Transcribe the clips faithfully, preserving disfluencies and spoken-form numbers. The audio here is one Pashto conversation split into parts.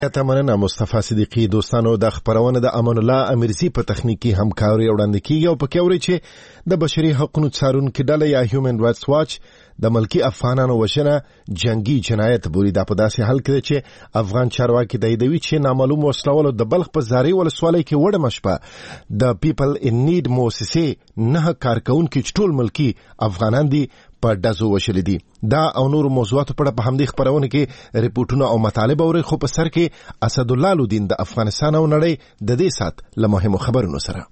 ته مننه مصطفی صدیقی. دوستانو د خبرونه د امان الله امیرزی په تخنیکی همکاري وړاندې کیږي او پکې اوري چې د بشري حقوقو څارونکو ډله یا هیومن رائټس واچ د ملکی افغانانو وژنه جنگي جنایت بولي. دا په داسې حال کې چې افغان چارواکي د ایدوي چې نامعلوم وسلوالو د بلخ په زاري ولسوالۍ کې وړه مشپه د پیپل ان نیډ موسسې نه کارکونکو ټول ملکی افغانان دي په دازو وشل دي. دا او نور موضوعات په اړه په همدې خبرونه کې ریپورتونه او مطالب اوري، خو په سر کې اسد الله لودین د افغانستان او نړۍ د دې سات له مهمو خبرونو سره.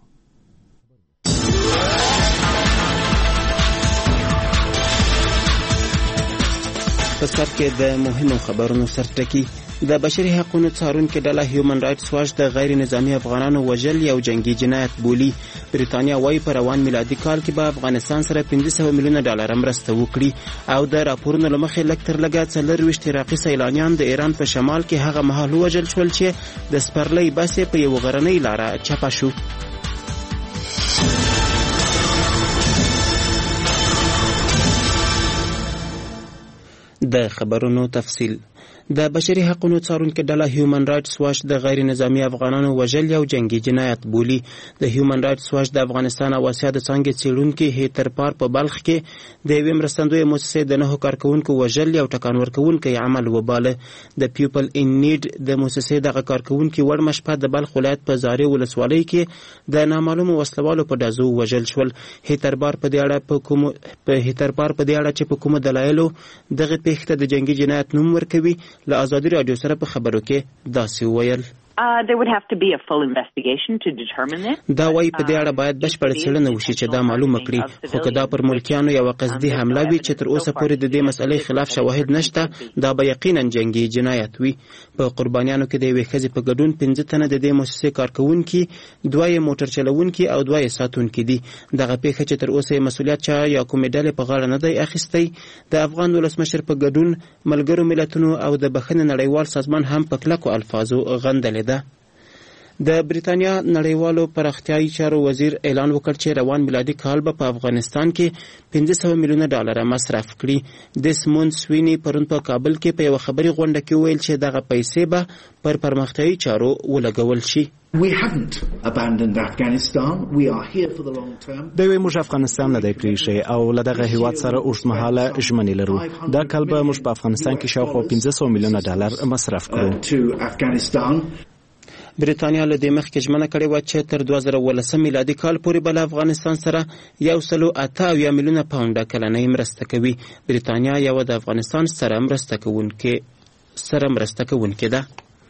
په سر کې د مهمو خبرونو سرټکی د بشري حقوقو څارونکو ډله هیومن رائټس واچ د غیر نظامی افغانانو وژل یو جنگي جنایت بولي. بریتانیا وايي په روان میلادي کال کې به افغانستان سره پنځه سوه میلیونه ډالر مرسته وکړي او د راپورونو له مخې لږ تر لږه څلرویشت عراقي سیلانیان د ایران په شمال کې هغه مهال وژل شول چې د سپرلۍ بس په یو غرنۍ لاره چپه شو. د خبرونو تفصیل. د بشري حقوقو څارونکو ډله هیومن رائټس واچ د غیر نظامی افغانانو وژل یو جنگي جنایت بولي. د هیومن رائټس واچ د افغانستان او اسیا د څنګه څېړونکو هیتر پار په بلخ کې د یوې مرستندوی مؤسسې د نهو کارکونکو وژل یو ټکان ورکونکي عمل وباله. د پیپل ان نیډ د مؤسسې دغه کارکونکي وړ مشپه د بلخ ولایت په زاري ولسوالۍ کې د نامعلوم وسلوالو په دازو وژل شول. هیتر پار په دې اړه په کوم په هیتر پار په دې اړه چې په کوم دلایلو دغه پیښه د جنگي جنایت نوم ورکوي له آزادي رادیو سره په خبرو کې داسې ویل. Uh, there would have to be a full investigation to determine this. دا وايي په دې اړه باید بشپړ څېړنه وشي چې دا معلومه کړي، خو که دا پر ملکیانو یو قصدي حمله وي چې تر اوسه پورې د دې مسئلې خلاف شواهد نشته، دا به یقینا جنگي جنایت وي. په قربانیانو کې د یوې ښځې په ګډون پنځه تنه د دې مؤسسې کارکونکي، دوه یې موټر چلونکي او دوه یې ساتونکي دي. دغه پیښه چې تر اوسه مسؤلیت چا یا کومې ډلې په غاړه نه دی اخیستی، د افغان ولسمشر په ګډون ملګرو ملتونو او د بخښنې نړیوال سازمان هم په کلکو الفاظو غندلې ده. د بریتانیا نړیوالو پراختیايي چارو وزیر اعلان وکړ چې روان میلادي کال به په افغانستان کې پنځه سوه میلیونه ډالر مصرف کړي. د سمون سوینی پرون په کابل کې په یو خبري غونډه کې ویل چې دغه پیسې به پر پرمختیايي چارو ولګول شي. We haven't abandoned Afghanistan. We are here for the long term. دوی موږ افغانستان نه دی پریښی او له دغه هیواد سره اوږدمهاله ژمنې لرو. دا کال به موږ په افغانستان کې شاوخوا پنځه سوه میلیونه ډالر مصرف کړو. بریتانیا له دې مخکې ژمنه کړې وه چې تر دوه زره ولسم میلادي کال پورې به له افغانستان سره یو سلو اته اویا میلیونه پاونډه کلنۍ مرسته کوي. بریتانیا یوه د افغانستان سره مرسته کوونکې سره مرسته کوونکې ده.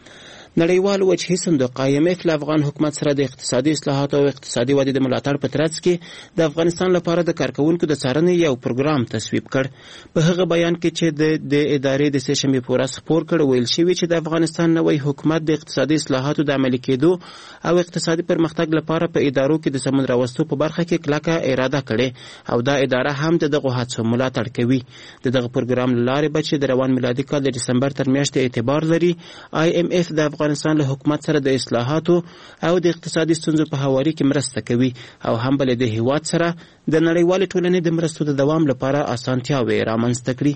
نړیوال وجهي صندوق آی ایم اف له افغان حکومت سره د اقتصادي اصلاحاتو او اقتصادي ودې د ملاتړ په ترڅ کې د افغانستان لپاره د کارکونکو د څارنې یو پروګرام تصویب کړ. په هغه بیان کې چې د د ادارې د سه شنبې په ورځ خپور کړ ویل شوي چې د افغانستان نوی حکومت د اقتصادي اصلاحاتو د عملي کېدو او اقتصادي پرمختګ لپاره په ادارو کې د سمون راوستو په برخه کې کلکه اراده کړې او دا اداره هم د دغه هڅو ملاتړ کوي. د دغه پروګرام له لارې به چې د روان میلادي کال د ډسمبر تر میاشتې اعتبار لري، آی ایم اف د افغانستان له حکومت سره د اصلاحاتو او د اقتصادي ستونزو په هواري کې مرسته کوي او هم بل د هیواد سره د نړیوالې ټولنې د مرستو د دوام لپاره اسانتیاوې رامنځته کړي.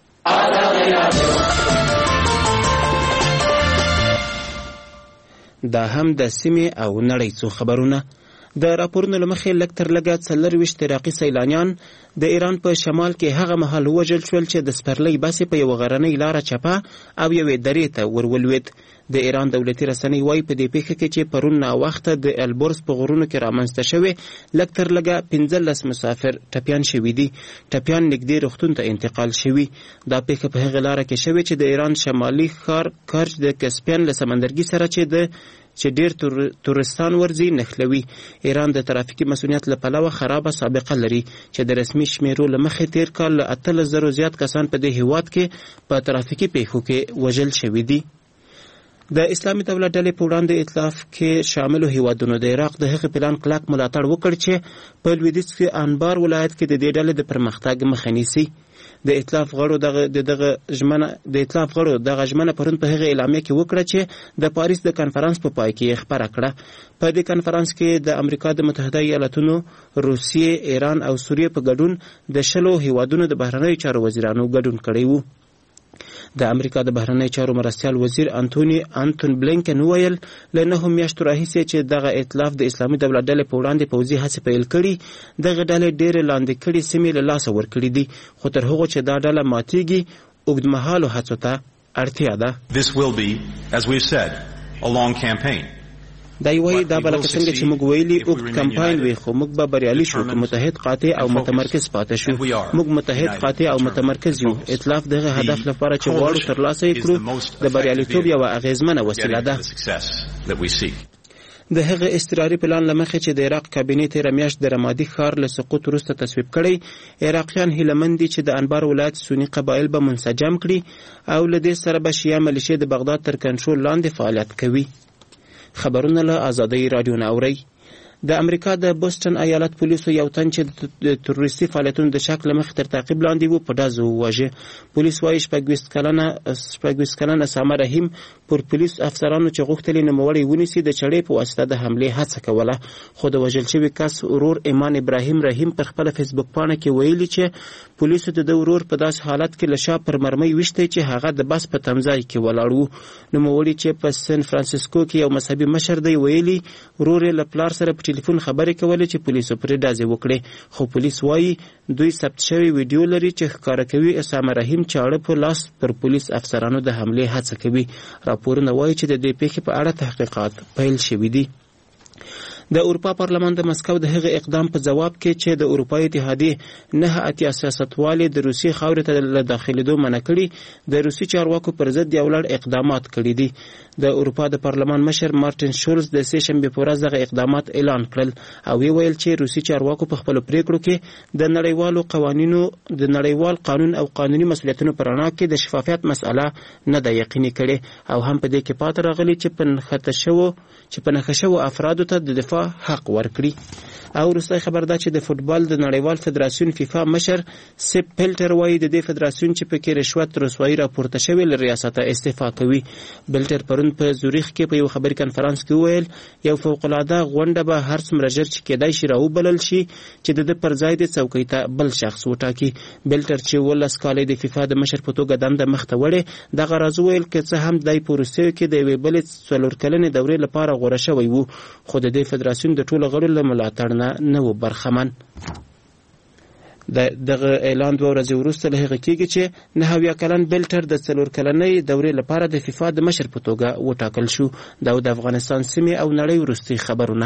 دا هم د سیمې او نړۍ څو خبرونه. د راپورونو له مخې لږ تر لږه څلرویشت عراقي سیلانیان د ایران په شمال کې هغه مهال وژل شول چې د سپرلۍ بسې په یوه غرنۍ لاره چپه او یوې درې ته ورولوېد. د ایران دولتي رسنۍ وایي په دې پیښه کې چې پرون ناوخته د البورز په غرونو کې رامنځته شوې لږ تر لږه پنځلس مسافر ټپیان شوي دي. ټپیان نږدې روغتون ته انتقال شوي. دا پیښه په هغه لاره کې شوې چې د ایران شمالي ښار کرج د کسپین له سمندرګي سره چې د چې ډیر تورستان ورځي نښلوي. ایران د ترافیکي مسؤلیت له پلوه خرابه سابقه لري چې د رسمي شمیرو له مخې تیر کال له اتلس زرو زیات کسان په دې هیواد کې په ترافیکي پیښو کې وژل شوي دي. د اسلامي دولت ډلې په وړاندې ائتلاف کې شاملو هیوادونو د عراق د هغې پلان کلک ملاتړ وکړ چې په لویدیځ کې انبار ولایت کې د دې ډلې د پرمختګ مخه نیسي. د ائتلاف غړو دغه دغه ژمنه د ائتلاف غړو دغه ژمنه پرون په هغه اعلامیه کې وکړه چې د پاریس د کانفرنس په پای کې خبره کړه. په دې کانفرنس کې د امریکا د متحده ایالاتونو، روسیې، ایران او سوریې په ګډون د شلو هیوادونو د بهرنیو چارو وزیرانو ګډون کړی وو. د امریکا د بهرنی چارو مرستیال وزیر انټونی انټون بلینکن وویل له نهو میاشتو راهیسې چې دغه ائتلاف د اسلامي دولت ډلې په وړاندې پوځي هڅې پیل کړي دغه ډلې ډېرې لاندې کړي سیمې له لاسه ورکړي دي خو تر هغو چې دا ډله ماتیږي اوږدمهالو هڅو ته اړتیا ده. This will be, as we've said, a long campaign. دا وایي دا به لکه څنګه چې موږ ویلي اوږد کمپاین وي خو موږ به بریالي شو که متحد قاطع او متمرکز پاتې شو. موږ متحد قاطع او متمرکز یو. ائتلاف دغه هدف لپاره چې غواړو ترلاسه یې کړو د بریالیتوب یوه اغیزمنه وسیله ده. د هغه اضطراري پلان له مخې چې د عراق کابینې تېره میاشت د رمادي ښار له سقوط وروسته تصویب کړی عراقیان هیلهمند دي چې د انبار ولایت سني قبایل به منسجم کړي او له دې سره به شیعه ملیشې د بغداد تر کنټرول لاندې فعالیت کوي. خبرونه له آزادۍ رادیو نه اورئ. د امریکا د بوسټن ایالت پولیسو یو تن چې د تروریستي فعالیتونو د شک له مخې تر تعقیب لاندې و په ډز وواژه. پولیس وایي شپږویشت کلنه شپږویشت کلنه اسامه رحیم پر پولیس افسرانو چې غوښتل یې نوموړی ونیسي د چړې په واسطه د حملې هڅه کوله خو د وژل شوي کس ورور ایمان ابراهیم رحیم پر خپله فیسبوک پاڼه کې ویلي چې پولیسو د ده ورور په داسې حالت کې له شا پر مرمۍ ویشتی چې هغه د بس په تمځای کې ولاړ و. نوموړي چې په سن فرانسیسکو کې یو مذهبي مشر دی ویلي ورور یې له پلار سره په ټلیفون خبرې کولې چې پولیسو پرې ډزې وکړې خو پولیس وایي دوی ثبت شوی ویډیو لري چې ښکاره کوي اسامه رحیم چاړه په لاس پر پولیس افسرانو د حملې هڅه کوي. راپورونه وایي چې د دې پیښې په اړه تحقیقات پیل شوي دي. د اروپا پارلمان د مسکو د هغه اقدام په جواب کې چې د اروپای اتحادیې نه اتیا سیاستوالې د روسي خاورې ته له داخلېدو منع کړي د روسي چارواکو پر ضد یو لړ اقدامات کړي دي. د اروپا د پارلمان مشر مارټین شولز د سې شنبې په ورځ دغه اقدامات اعلان کړل او وی ویل چې روسي چارواکو په خپلو پریکړو کې د نړیوالو قوانینو د نړیوال قانون او قانوني مسؤلیتونو په رڼا کې د شفافیت مسأله نه ده یقیني کړې او هم په دې کې پاتې راغلي چې په نښته شوو چې په نښه شوو افرادو ته د دفاع حق ورکړي. او وروستی خبر دا چې د فوټبال د نړیوال فدراسیون فیفا مشر سیپ بلټر وایي د دې فدراسیون چې پکې رشوت رسوایي راپورته شوې له ریاسته استعفا کوي. بلټر پرون په زوریخ کې په یو خبري کنفرانس کې وویل یو فوق‌العاده غونډه به هر څومره ژر چې کېدای شي راوبلل شي چې د ده پر ځای د څوکۍ ته بل شخص وټاکي. بلټر چې اوولس کاله د فیفا د مشر په توګه دنده مخته وړې دغه راز وویل که څه هم دی په وروستیو کې د یوې بلې څلور کلنې دورې لپاره غوره شوی و خو د دې فدراسیون د ټولو غړو له ملاتړ نه نه و برخمن. دغه اعلان دوه ورځې وروسته له هغه کېږي چې نهه اویا کلن بلټر د څلور کلنۍ دورې لپاره د فیفا د مشر په توګه وټاکل شو. دا د افغانستان سیمې او نړۍ وروستي خبرونه.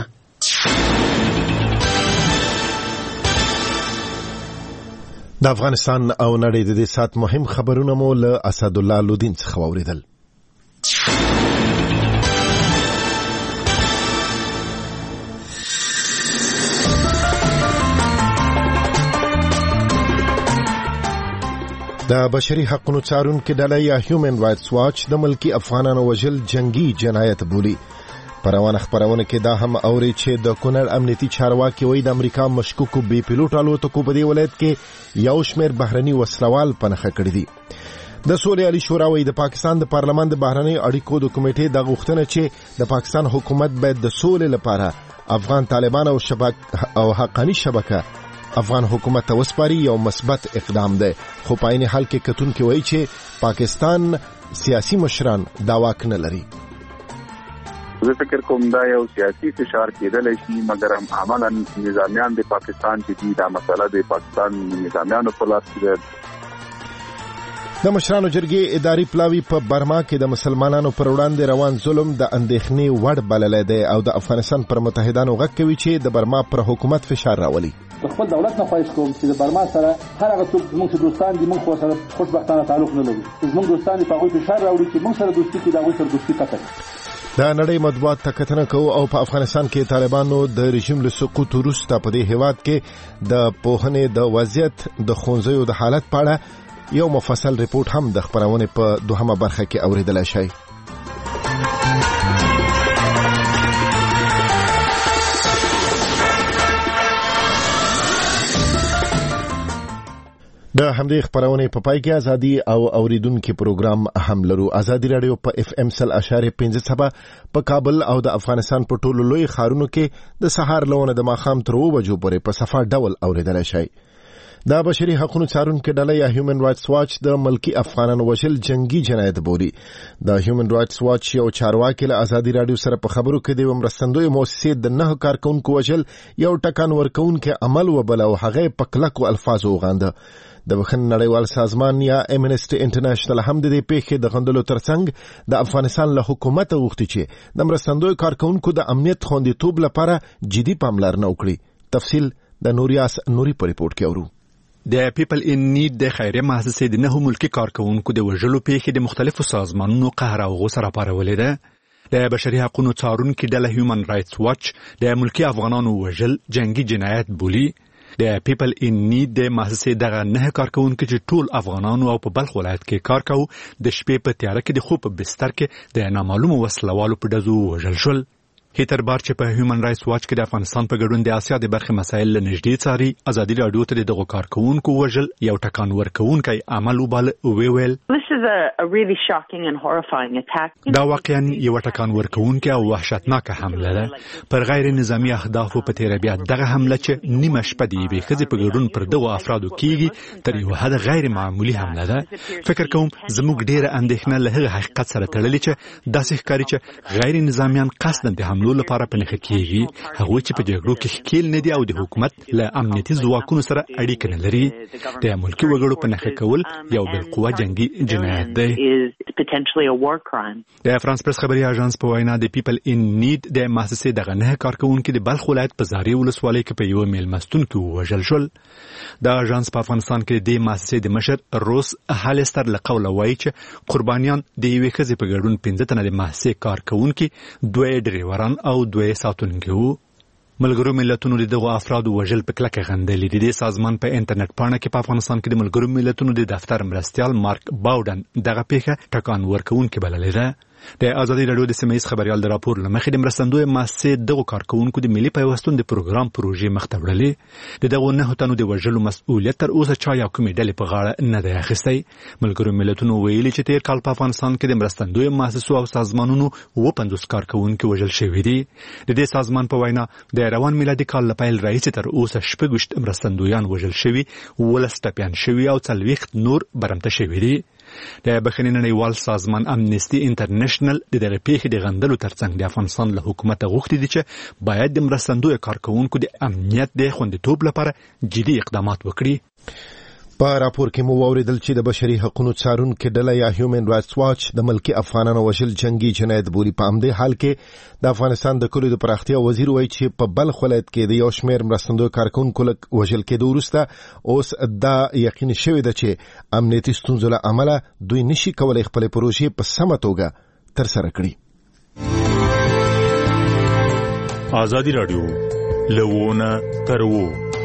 د افغانستان او نړۍ د دې سات مهم خبرونه مو له اسدالله لودین څخه واورېدل. د بشري حقوقو څارونکو ډله یا هیومن رائټس واچ د ملکی افغانانو وژل جنگي جنایت بولي. پروانه خبرونه کې دا هم اوري چې د کونړ امنیتي چارواکي وایي د امریکا مشکوکو بي پيلوټ الوتکو په دې ولایت کې یو شمېر بهرني وسلوال پنهخه کړي دي. د سولې عالی شورا وایي د پاکستان د پارلمان د بهرني اړیکو د کمیټې د غوښتنه چې د پاکستان حکومت باید د سولې لپاره افغان طالبان او شبک او حقاني شبکه افغان حکومت ته وسپاري یو مثبت اقدام دی خو په عین حال کې کتونکي وایي چې پاکستان سیاسي مشران دا واک نه لري. زه فکر کوم دا یو سیاسي فشار کېدلی شي مګر هم عملا نظامیان د پاکستان چې دي دا مسله د پاکستان نظامیانو په لاس کې ده. د مشرانو جرګې اداري پلاوی په برما کې د مسلمانانو پر وړاندې روان ظلم د اندېښنې وړ بللی دی او د افغانستان پر متحدانو غږ کوي چې د برما پر حکومت فشار راولي. خپل دولت نه خواهش کوم چې د برما سره هر هغه څوک زموږ چې دوستان دي موږ خو سره خوشبختانه تعلق نه لرو. زموږ دوستان په هغوی فشار راوړي چې موږ سره دوستي کړي د هغوی سره دوستي قطع کړي. د نړۍ مطبوعات ته کتنه کوو او په افغانستان کې طالبانو د رژیم له سقوط وروسته په دې هیواد کې د پوهنې د وضعیت د ښوونځیو د حالت په اړه یو مفصل ریپورت هم د خبرونې په دوهمه برخه کې اوریدلای شئ. د همدې خبرونې په پای کې ازادي او اوریدونکو پروګرام هم لرو. ازادي رادیو په اف ام سل اشاره پنځه سبا په کابل او د افغانستان په ټولو لوی ښارونو کې د سهار لونه د ماخام تر اوو بجو پورې په صفه ډول اوریدلای شئ. د بشري حقوقو څارونکو ډله یا هیومن رائټس واچ د ملکی افغانانو وژل جنگي جنایت بولي. د هیومن رائټس واچ یو چارواکي له ازادي رادیو سره په خبرو کې د مرستندوی مؤسسې د نه کارکونکو وژل یو ټکان ورکونکو عمل وبل او هغه په کلکو الفاظو وغانده. د بخښنې نړیوال سازمان یا امنسټي انټرنیشنل هم د دې پیښې د غندلو ترڅنګ د افغانستان له حکومت غوښتي چې د مرستندوی کارکونکو د امنیت خوندیتوب لپاره جدي پاملرنه وکړي. تفصیل د نوریاس نوري په ریپورت کې اورو. د پیپل ان نیډ د خیریه مؤسسې د نه ملکی کارکونکو د وژلو پیښې د مختلفو سازمانونو قهر او غوسه راپارولې ده. د بشري حقوقو څارونکو ډله هیومن رائټس واچ د ملکی افغانانو وژل جنگي جنایت بولي. د پیپل ان نیډ د مؤسسې دغه نه کارکونکو چې ټول افغانانو او په بلخ ولایت کې کار کوي د شپې په تیاره کې د خوب په بستر کې د نامعلومو وسلوالو په ډزو وژل شول. هیتر بار چې په هیومن رائټس واچ کې د افغانستان په ګډون د اسیا د برخې مسایل له نږدې څاري، ازادي راډیو ته دغه کارکونکو وژل یو ټکان ورکوونکی عمل وباله او ویل دا واقعا یو ټکان ورکوونکی او وحشتناک حمله ده پر غیر نظامی اهدافو په تیر بیا دغه حمله چې نیمه شپه دی به خځې په ګډون پر دغه افرادو کیږي تر یو حد غیر معمولی حمله ده. فکر کوم زموږ ډیره اندېښنه له هغه حقیقت سره تړلې چې داسې ښکاري چې غیر نظامیان قصداً د حملو لپاره پنهخ کیږي، هغه چې په جګړو کې ښکیل نه دي او د حکومت له امنیتي ځواکونو سره اړیکه نه لري. د ملکی وګړو پنهخ کول یو بالقوه جنگي جنایت دی. د فرانس پریس خبري اژانس په وینا د پیپل ان نیډ د مؤسسې دغه نه کارکونکو د بلخ ولایت په زاري ولسوالۍ کې په یو میلمستون کې وژل شول. د اژانس په افغانستان کې د مؤسسې د مشر روس هالستر له قوله وایي چې قربانیان د یوې ښځې په ګډون پنځه تنه د مؤسسې کارکونکي، دوه ډریوران او دوه ساتونکي وو. ملګرو ملتونو دغه افراد وژل په کلکه غندلې دي. د سازمان په انټرنیټ پاڼه کې په افغانستان کې د ملګرو ملتونو د دفتر مرستیال مارک باودن دغه پیښه ټکان ورکوونکې بللې ده. د ازادي راډیو د سیمه ییز خبريال د راپور لمخې د مرستندوی مؤسسې دغه کارکونکو د ملي پیوستون د پروګرام پروژې مخته وړلې. د دغه نه تنو د وژلو مسؤلیت تر اوسه چا یو کومې ډلې په غاړه نه دی اخیستی. ملګرو ملتونو ویلي چې تیر کال په افغانستان کې د مرستندوی مؤسسو او سازمانونو و پنځوس کارکونکو وژل شوي دي. د دې سازمان په وینا د روان میلادي کال لپاره رئیس تر اوسه شپږ مرستندویان وژل شوي، ولس ټپیان شوي او څلوېښت نور برمته شوي دي. د بخښنې نړیوال سازمان امنسټي انټرنیشنل د دغه پیښې د غندلو ترڅنګ د افغانستان له حکومت غوښتي دي چې باید د مرستندوی کارکونکو د امنیت د خوندیتوب لپاره جدي اقدامات وکړي. په راپور کې مو واوریدل چې د بشري حقوقو څارونکو ډله یا هیومن رائټس واچ د ملکی افغانانو وژل جنگي جنایت بولي. په همدې حال کې د افغانستان د کلیو د پراختیا وزیر وایي چې په بلخ ولایت کې د یو شمېر مرستندوی کارکونکو وژل کېدو وروسته اوس دا یقیني شوی ده چې امنیتي ستونزو له امله دوی نشي کولی خپل پروژې په سمه توګه ترسره کړي. ازادي راډیو لوونه ترو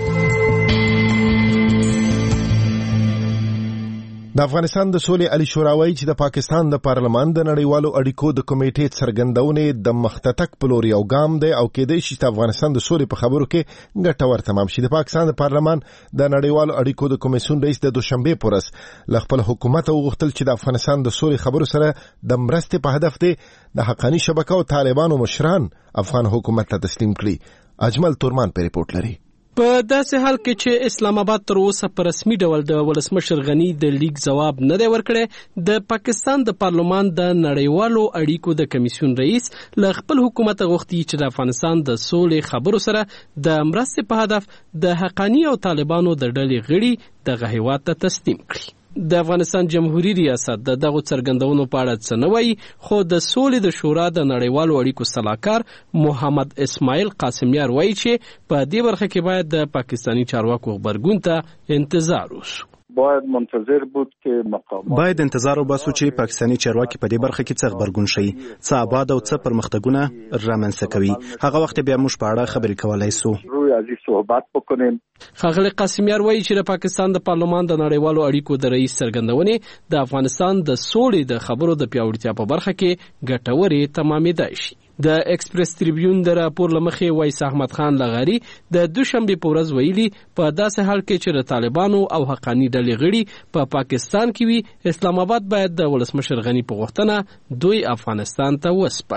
د افغانستان د سولې علي شوراوي چې د پاکستان د پارلمان د نړیوالو اړیکو د کمیټې څرګندونې د مختتک په لور یو ګام دی او کېدای شي چې افغانستان د سولې په خبرو کې ګټور تمام شي. د پاکستان د پارلمان د نړیوالو اړیکو د کمیسیون رئیس د دوشنبه پر ورځ له خپل حکومت غوښتل چې د افغانستان د سولې خبرو سره د مرستې په هدف دی د حقاني شبکه او طالبانو مشران افغان حکومت ته تسلیم کړي. اجمل تورمان په ریپورت لري. په داسې حال کې چې اسلام آباد تر اوسه په رسمي ډول د ولسمشر غنی د لیک جواب نه دی ورکړی، د پاکستان د پارلمان د نړیوالو اړیکو د کمیسیون رئیس له خپل حکومت غوښتي چې د افغانستان د سولې خبرو سره د مرستې په هدف د حقانی او طالبانو د ډلې غړي دغه هیواد ته تسلیم کړي. د افغانستان جمهوریت ریاست د دغه څرګندونو په اړه څه نه وایي، خو د سولې د شورا د نړیوالو اړیکو سلاکار محمد اسماعیل قاسمیار وایي چې په دې برخه کې باید د پاکستانی چارواکو غبرګون ته انتظار وشو. باید منتظر بود که مقامات باید انتظار وباسو چې پاکستانی چارواکي په دې برخه کې څه غبرګون شي، څه آباد او څه پرمختګونه رامنځته کوي. هغه وخت بیا موږ په اړه خبرې کولای سو. روی از این صحبت بکنیم. ښاغلی قاسمیار وایي چې د پاکستان د پارلمان د نړیوالو اړیکو د رئیس څرګندونې د افغانستان د سولې د خبرو د پیاوړتیا په برخه کې ګټورې تمامېدای شي. د ایکسپریس ټریبیون د راپور لمخې وایس احمد خان لغاری د دوشنبه په ورځ ویلي په داسې حال کې چې د طالبانو او حقانی ډلې غړي په پا پاکستان کې وي، اسلام آباد باید د ولسمشر غنی په غوښتنه دوی افغانستان ته وسپاري.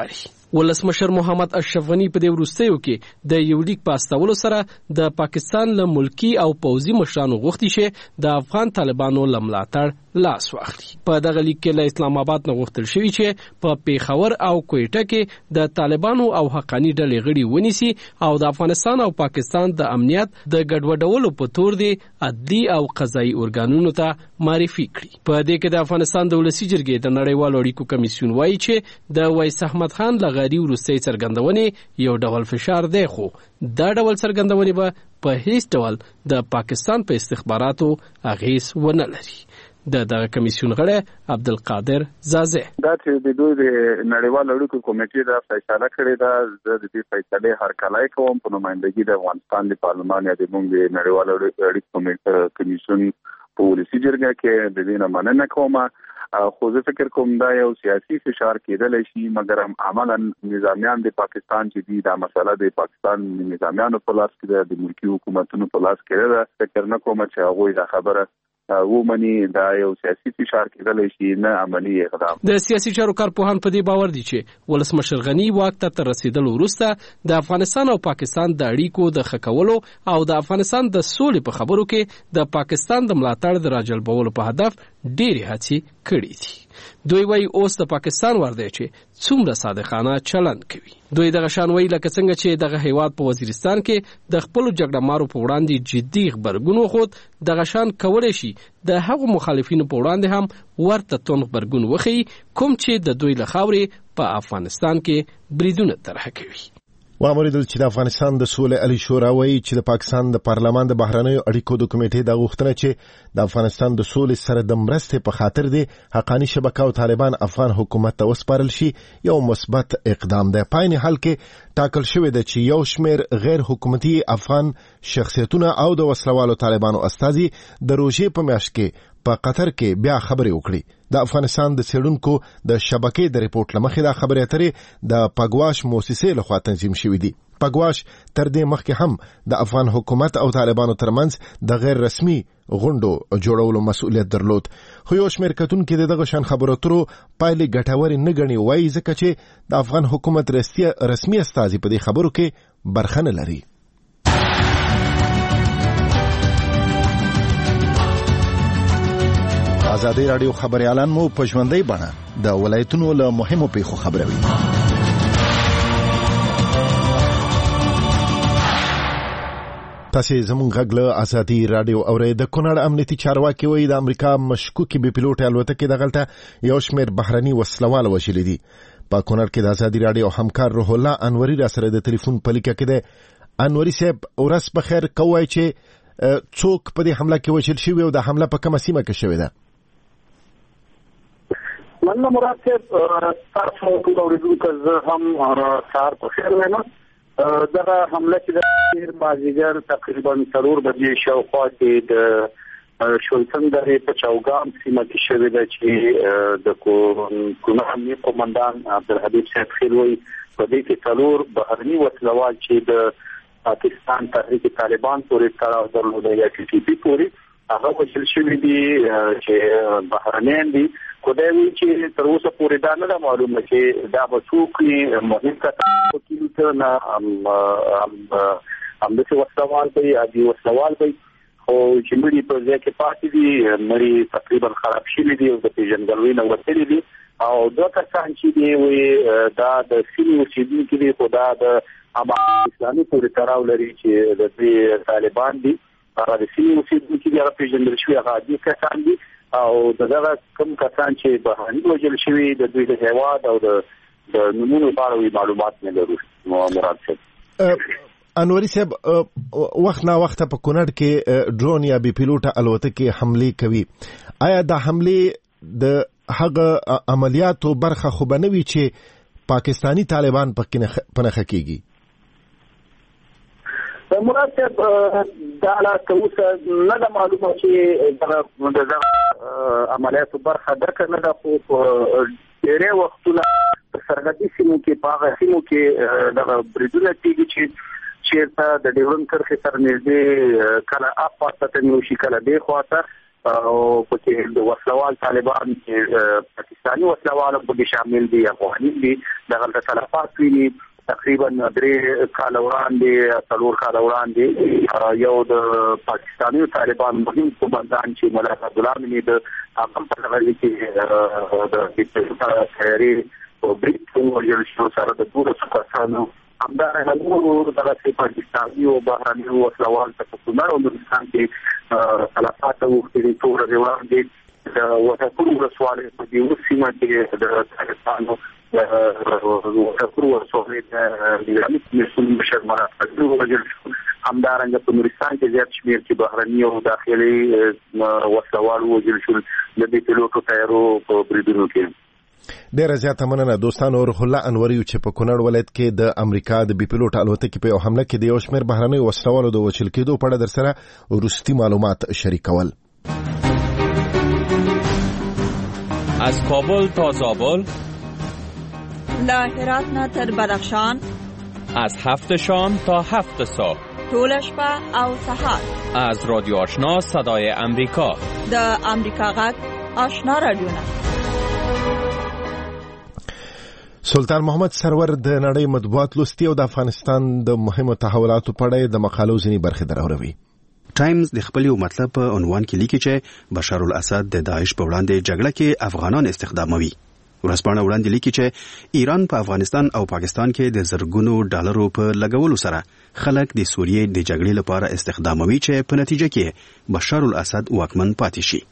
ولسمشر محمد اشرف غنی په دې وروستیو کې د یو لیک په استولو سره د پاکستان له ملکی او پوځي مشرانو غوښتي چې د افغان طالبانو له ملاتړ لاس واخلي. په دغه لیک کې له اسلام آباد نه غوښتل شوی چې په پیښور او کویټه کې د طالبانو او حقانی ډلې غړي ونیسي او د افغانستان او پاکستان د امنیت د ګډوډولو په تور دی عدلي او قضایي ارګانونو ته معرفي کړي. په دې کې د افغانستان د ولسی جرګې د نړیوالو اړیکو کمیسیون وایي چې د ویس احمد خان لغړی وروستي څرګندونې یو ډول فشار دی، خو دا ډول څرګندونې به په هیڅ ډول د پاکستان په استخباراتو اغیز ونه لري. د دغه کمیسیون غړی عبدالقادر زازه دا چې د دوی د نړیوالو اړیکو کمیټې دا فیصله کړې ده، د دې فیصلې هرکلی کوم په نمائندګي د افغانستان د پارلمان یا د موږ د نړیوالو اړیکو کمیسیون په ولسی جرګه کې د دې نه مننه کوم. خو زه فکر کوم دا یو سیاسي فشار کېدلی شي، مګر عملاً نظامیان د پاکستان چې دي دا مسله د پاکستان نظامیانو په لاس کې ده، د ملکي حکومتونو په لاس کې ده. فکر نه کوم چې هغوی دا خبره ومني. دا یو سیاسي فشار کېدلی شي، نه عملي اقدام. د سیاسي چارو کارپوهان په دې باور دي چې ولسمشر غنی واک ته تر رسیدلو وروسته د افغانستان او پاکستان د اړیکو د ښه کولو او د افغانستان د سولې په خبرو کې د پاکستان د ملاتړ د راجلبولو په هدف ډېرې هڅې کړې دي. دوی وايي اوس د پاکستان ور دی چې څومره صادقانه چلند کوي. دوی دغه شان وایي لکه څنګه چې دغه هیواد په وزیرستان کې د خپل جګړه مارو په وړاندې جدي خبرګون وخود، دغه شان کولای شي د هغو مخالفینو په وړاندې هم ورته تون خبرګون وخی کوم چې د دوی له خاورې په افغانستان کې بریدونه طرح کوي. وامریدل چې د افغانستان د سولې علي شورا وایي چې د پاکستان د پارلمان د بهرنیو اړیکو د کمیټې د غوښتنه چې د افغانستان د سولې سره د مرستې په خاطر دی حقانی شبکه او طالبان افغان حکومت ته وسپارل شي یو مثبت اقدام دی. په عین حال کې ټاکل شوی دی چې یو شمیر غیر حکومتي افغان شخصیتونه او د وسلوالو طالبانو استازي د روژې په میاشت کې په قطر کې بیا خبرې وکړي. د افغانستان د څېړونکو د شبکې د ریپورت لمخې دا خبرې اترې د پګواش موسسې لخوا تنظیم شوې دي. پګواش تر دې مخکې هم د افغان حکومت او طالبانو ترمنځ د غیر رسمي غونډو جوړولو مسؤلیت درلود، خو یو شمېر کتونکي د دغه شان خبرو اترو پایلې ګټورې نه ګڼي. وایي ځکه چې د افغان حکومت رسمي استازي په دې خبرو کې برخه نه لري. ازادي رادیو خبريالان مو په ژوندۍ بڼه د ولایتونو له مهمو پیښو خبروي. تاسو زموږ غږ له ازادي رادیو اورئ. د کونړ امنیتي چارواکي وایي د امریکا مشکوکې بې پیلوټه الوتکې دغلته یو شمېر بهرني وسلوال وژلي دي. په کونړ کې د ازادي رادیو همکار روح الله انوري را سره د ټلیفون په لیکه کې دی. انوري صاحب ورځ په خیر، کوی چې څوک په دې حمله کې وژل شوي او د حمله په کومه سیمه کې شوې ده؟ مننه مراد صاحب، تاسو ټول اورېدونکو زه هم سهار په خیر وایم. دغه حمله چې د مازدیګر تقریبا څلور بجې شاوخوا کې د شولتن درې په چوګام سیمه کې شوې ده چې د کونړ امنیتي قومندان عبدالحبیب صاحب خیلوي په دې کې څلور بهرني وسلوال چې د پاکستان تحریک طالبان پورې تړاو درلوده یا ټي ټي پی پورې هغه وژل شوي دي چې بهرنیان دي. خو دا وایي چې تر اوسه پورې دا نه ده معلومه چې دا به څوک مهم کسان وکیل نه همداسې وسلوال به یا دي وسلوال به، خو چې مړي په ځای کې پاتې دي، مړي تقریبا خراب شوي دي او د پېژندګلوۍ نه وتلي دي. او دوه کسان چې دي وایي دا د سیمې اوسېدونکي دي، خو دا د اسلامي پورې تړاو لري چې د دې طالبان دي. هغه د سیمې اوسېدونکي دي، هغه پېژندل شوي هغه عادي کسان دي. او دغه کوم کسان چې بهرني وژل شوي د دوی د هیواد او د نومونو په اړه معلومات نه لرو. مراد صاحب انوري صاحب، وخت نا وخت په کونړ کې ډرون یا بي پیلوټه الوتکې حملې کوي. آیا دا حملې د هغه عملیاتو برخه خو به نه وي چې پاکستانی طالبان پکې پنهخه کیږي؟ مراد صاحب دا لا اوسه نه ده معلومه چې دغه دغه عملیاتو برخه ده که نه ده، خو په ډېری وختونه په سرحدي سیمو کې په هغه سیمو کې دغه بریدونه کېږي چې چېرته د ډیورنډ کرښې سره نږدې کله اخوا ته نیول شي کله دې خوا ته، او پکې د وسلوال طالبان چې پاکستاني وسلوال په کې شامل دي افغاني دي دغه تلفات ویني تقریبا درې کال وړاندې څلور کال وړاندې یو د پاکستاني طالبان مهم قومندان چې مولا عبدالله مینی د هغه په لړۍ کې د تیاری او بریټ ویل شو سره د ټول څخه همدارنګه نور دغه پاکستاني او بهرني وسلوال په کومه او نورستان کې تلفات او ټول وړاندې د وټکو رسواله په دې وسیمه کې د پاکستانو وټکو رسواله د ایران مسؤل مشر مراد همدارنګه په نورستان کې زیات شمیر چې بهرني او داخلي وسلوال وجل شول د دې پیلوټو تیارو په بریدونو کې ډیر زیاته مننه دوستانو. روح الله انوري چې په کونړ ولایت کې د امریکا د بي پیلوټ الوتکې په یو حمله کې د یو شمېر بهرنۍ وسلوالو د وژل کېدو په اړه درسره وروستي معلومات شریکول. از کابل تا زابل، له هرات نه تر بدخشان، از هفت شام تا هفت صبح، طول شپه او سحر، از رادیو آشنا صدای امریکا، د امریکا غږ آشنا رادیو. سلطان محمد سرور د نړۍ مطبوعات لوستي او د افغانستان د مهمو تحولاتو په اړه د مقالو ځینې برخې دراوروي. ټایمز د خپل یو مطلب په عنوان کې لیکي چې بشار الاسد د داعش په وړاندې جګړه کې افغانان استخداموي. ورځپاڼه وړاندې لیکي چې ایران په افغانستان او پاکستان کې د زرګونو ډالرو په لګولو سره خلک د سوریې د جګړې لپاره استخداموي چې په نتیجه کې بشار الاسد واکمن پاتې شي.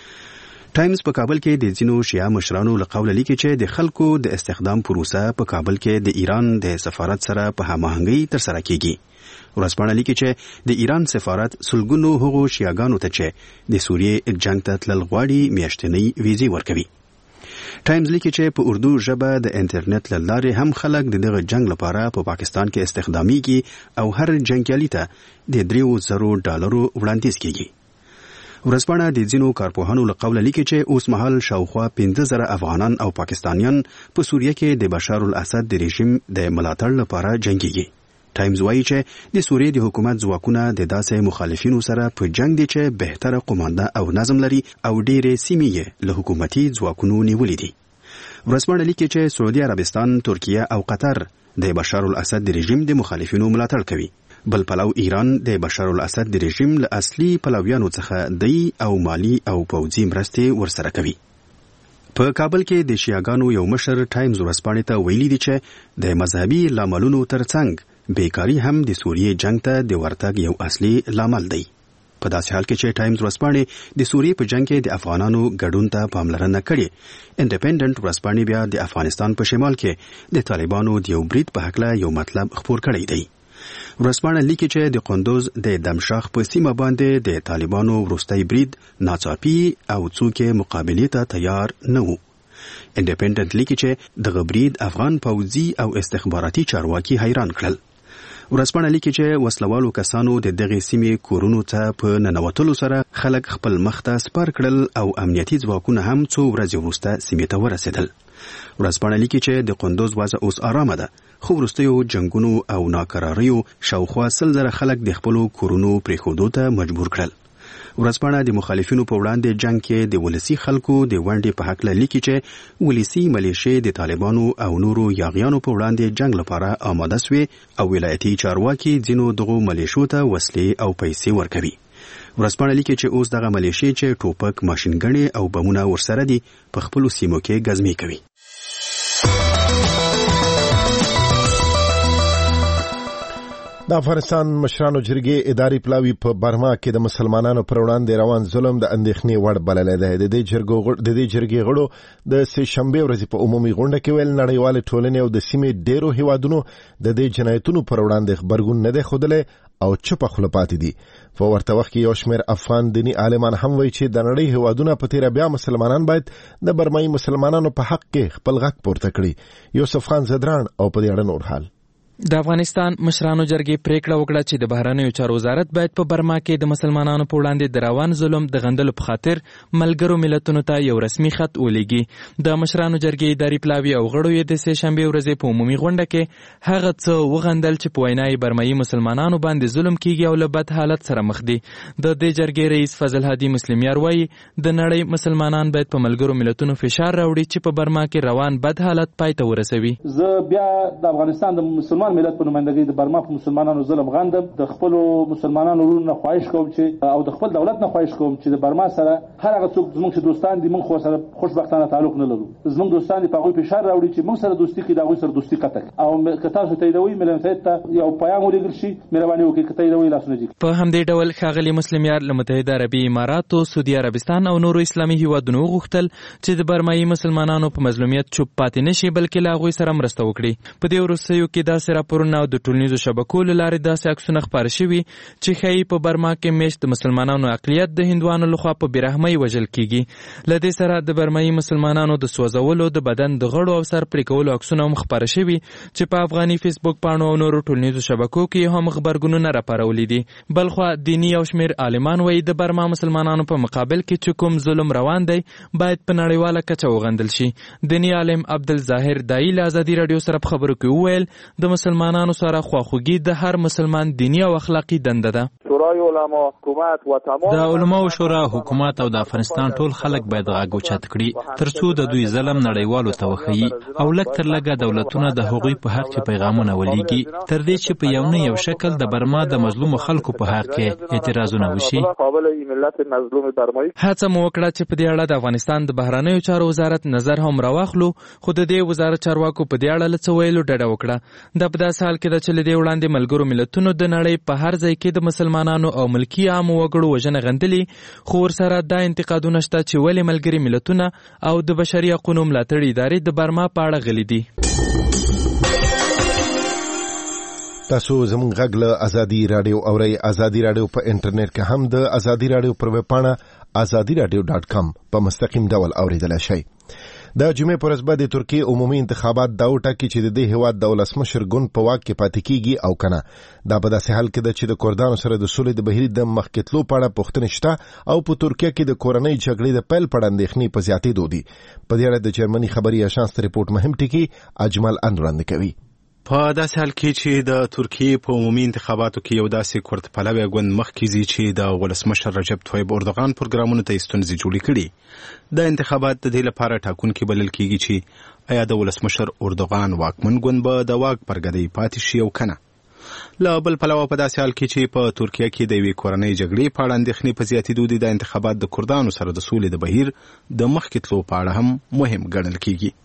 ټایمز په کابل کې د ځینو شیعه مشرانو له قوله لیکي چې د خلکو د استخدام پروسه په کابل کې د ایران د سفارت سره په هماهنګۍ ترسره کیږي. ورځپاڼه لیکي چې د ایران سفارت سلګونو هغو شیعاګانو ته چې د سوریې جنگ ته تلل غواړي میاشتنۍ ویزې ورکوي. ټایمز لیکي چې په اردو ژبه د انټرنیټ له لارې هم خلک د دغه جنگ لپاره په پاکستان کې استخدامیږي او هر جنګیالي ته د دریو زرو ډالرو وړاندیز کیږي. ورځپاڼه د ځینو کارپوهانو له قوله لیکي چې اوس مهال شاوخوا پنځه زره افغانان او پاکستانیان په سوریه کې د بشار الاسد د رژیم د ملاتړ لپاره جنګيږي. ټایمز وایي چې د سوریې د حکومت ځواکونه د داسې مخالفینو سره په جنگ دي چې بهتره قومانده او نظم لري او ډېرې سیمې له حکومتي ځواکونو نیولې دي. ورځپاڼه لیکي چې سعودي عربستان، ترکیه او قطر د بشار الاسد د رژیم د مخالفینو ملاتړ کوي. بل پلو ایران د بشار الاسد د رژیم له اصلي پلویانو څخه دی او مالی او پوځي مرستې ورسره کوي. په کابل کې د شیعاګانو یو مشر ټایمز ورځپاڼې ته ویلي دي چې د مذهبي لاملونو ترڅنګ بیکاری هم د سوریې جنگ ته د ورتګ یو اصلي لامل دی. په داسې حال کې چې ټایمز ورځپاڼې د سوریې په جنگ کې د افغانانو ګډون ته پاملرنه کړې، انډیپندنت ورځپاڼې بیا د افغانستان په شمال کې د طالبانو د یو برید په هکله یو مطلب خپور کړی دی. ورځپاڼه لیکي چې د قندوز د دمشق په سیمه باندې د طالبانو وروستی برید ناڅاپي او څوک مقابلې ته تیار نه وو. انډیپندنت لیکي چې دغه برید افغان پوځي او استخباراتي چارواکي حیران کړل. ورځپاڼه لیکي چې وسلوالو کسانو د دغه سیمې کورونو ته په ننوتلو سره خلک خپل مخ ته سپار کړل او امنیتي ځواکونه هم څو ورځې وروسته سیمې ته ورسېدل. ورځپاڼه لیکي چې د قندوز وضع اوس آرامه ده، خو وروستیو جنگونو او ناکراریو شاوخوا سل زره خلک د خپلو کورونو پرېښودو ته مجبور کړل. ورځپاڼه د مخالفینو په وړاندې جنگ کې د ولسي خلکو د ونډې په هکله لیکي چې ولسي ملیشې د طالبانو او نورو یاغیانو په وړاندې جنگ لپاره آماده سوې او ولایتي چارواکي ځینو دغو ملیشو ته وسلې او پیسې ورکوي. ورځپاڼه لیکي چې اوس دغه ملیشې چې ټوپک، ماشینګڼې او بمونه ورسره دي په خپلو سیمو کې ګزمې کوي. د افغانستان مشرانو جرګې اداري پلاوی په برما کې د مسلمانانو پر وړاندې روان ظلم د اندېښنې وړ بللی دی. د دې جرګو د دې جرګې غړو د سه شنبې ورځې په عمومي غونډه کې ویل نړیوالې ټولنې او د سیمې ډېرو هیوادونو د دې جنایتونو پر وړاندې خبرګون نه دی ښودلی او چوپه خوله پاتې دي. په ورته وخت کې یو شمېر افغان دیني عالمان هم وایي چې د نړۍ هیوادونه په تیره بیا مسلمانان باید د برمایي مسلمانانو په حق کې خپل غږ پورته کړي. یوسف خان زدران او په دې اړه نور حال. د افغانستان مشرانو جرګې پریکړه وکړه چې د بهرنیو چارو وزارت باید په برما کې د مسلمانانو په وړاندې د روان ظلم د غندلو په خاطر ملګرو ملتونو ته یو رسمي خط ولېږي. د مشرانو جرګې اداري پلاوي او غړو یې د سې شنبې ورځې په عمومي غونډه کې هغه څه وغندل چې په وینا یې برمایي مسلمانانو باندې ظلم کیږي او له بد حالت سره مخ دي. د دې جرګې رئیس فضل هادي مسلمیار وایي د نړۍ مسلمانان باید په ملګرو ملتونو فشار راوړي چې په برما کې روان بد حالت پای ته ورسوي. زه بیا د افغانستان د مسلمان ملت په نمائندګۍ د برما په مسلمانانو ظلم غندم. د خپل مسلمانانو ورونو نه خواهش کوم چې او د خپل دولت نه خواهش کوم چې د برما سره هر هغه څوک زموږ چې دوستان دي موږ خو سره خوشبختانه تعلق نه لرو. زموږ دوستان په هغوی فشار راوړي چې موږ سره دوستي کوي، د هغوی سره دوستي قطع او که تاسو تاییدوي ملت ته یو پیغام ولېږل شي مهرباني وکړئ که تاییدوي لاسونه جګ. په همدې ډول ښاغلي مسلمیار له متحده عربي اماراتو، سعودي عربستان او نورو اسلامي هیوادونو وغوښتل چې د برمایي مسلمانانو په مظلومیت چوپ پاتې نشي بلکې له هغوی سره مرسته وکړي. په دې وروستیو کې داسې راپورونه او د ټولنیزو شبکو له لارې داسې عکسونه خپاره شوي چې ښایي په برما کې میشت د مسلمانانو اقلیت د هندوانو لخوا په بېرحمۍ وژل کیږي. له دې سره د برمایي مسلمانانو د سوځولو، د بدن د غړو او سر پرې کولو عکسونه هم خپاره شوي چې په افغاني فیسبوک پاڼو او نورو ټولنیزو شبکو کې هم غبرګونونه راپارولي دي. بلخوا دیني او شمېر عالمان وایي د برما مسلمانانو په مقابل کې چې کوم ظلم روان دی باید په نړیواله کچه وغندل شي. دیني عالم عبدالظاهر دایي له ازادي راډیو سره په خبرو کې وویل د مسلمانانو سره خواخوږي د هر مسلمان دینی او اخلاقی دنده ده. د علماو شورا، حکومت او د افغانستان ټول خلک باید غږ اوچت کړي ترڅو د دوی ظلم نړیوالو ته وښیي او لږ تر لږه دولتونه د هغوی په حق کې پیغامونه ولېږي تر دې چې په یو نه یو شکل د برما د مظلومو خلکو په حق کې اعتراضونه وشي. هڅه مو وکړه چې په دې اړه د افغانستان د بهرنیو چارو وزارت نظر هم راواخلو، خو د دې وزارت چارواکو په دې اړه له څه ویلو ډډه وکړه. د په داسې حال کې ده چې له دې وړاندې ملګرو ملتونو د نړۍ په هر ځای کې د مسلمانانو او ملکي عامو وګړو وژنه غندلې، خو ورسره دا انتقادونه شته چې ولې ملګري ملتونه او د بشري حقونو ملاتړي ادارې د برما په اړه غلي دي. تاسو زموږ غږ له ازادي راډیو اورئ. ازادي راډیو په انټرنیټ کې هم د ازادي راډیو پر ویب پاڼه ازادي راډیو ډاټ کام په مستقیم ډول اوریدلای شئ. د جمعې پر ورځ به د ترکیې عمومي انتخابات دا وټاکي چې د دې هیواد د ولسمشر ګوند په واک کې پاتې کیږي او کنه. دا په داسې حال کې ده چې د کردانو سره د سولې د بهیر د مخکې تلو په اړه پوښتنې شته او په ترکیه کې د کورنۍ جګړې د پیل په اړه اندېښنې په زیاتېدو دي. په دې اړه د جرمني خبري اژانس ریپورت مهم ټکي اجمل ان وړاندې کوي. په داسې حال کې چې د ترکیې په عمومي انتخاباتو کې یو داسې کورت پلوی ګوند مخکې ځي چې د ولسمشر رجب طیب اردوغان پروګرامونو ته ستونزې جوړې کړي. د انتخابات د دې لپاره ټاکونکي بلل کېږي چې آیا د ولسمشر اردوغان واکمن ګوند به د واک پرګدۍ پاتې شي او کنه. له بل پلوه په داسې حال کې چې په ترکیه کې د یوې کورنۍ جګړې په اړه اندېښنې په زیاتېدو دي، د انتخابات د کردانو سره د سولې د بهیر د مخکې تلو په اړه هم مهم ګڼل کېږي.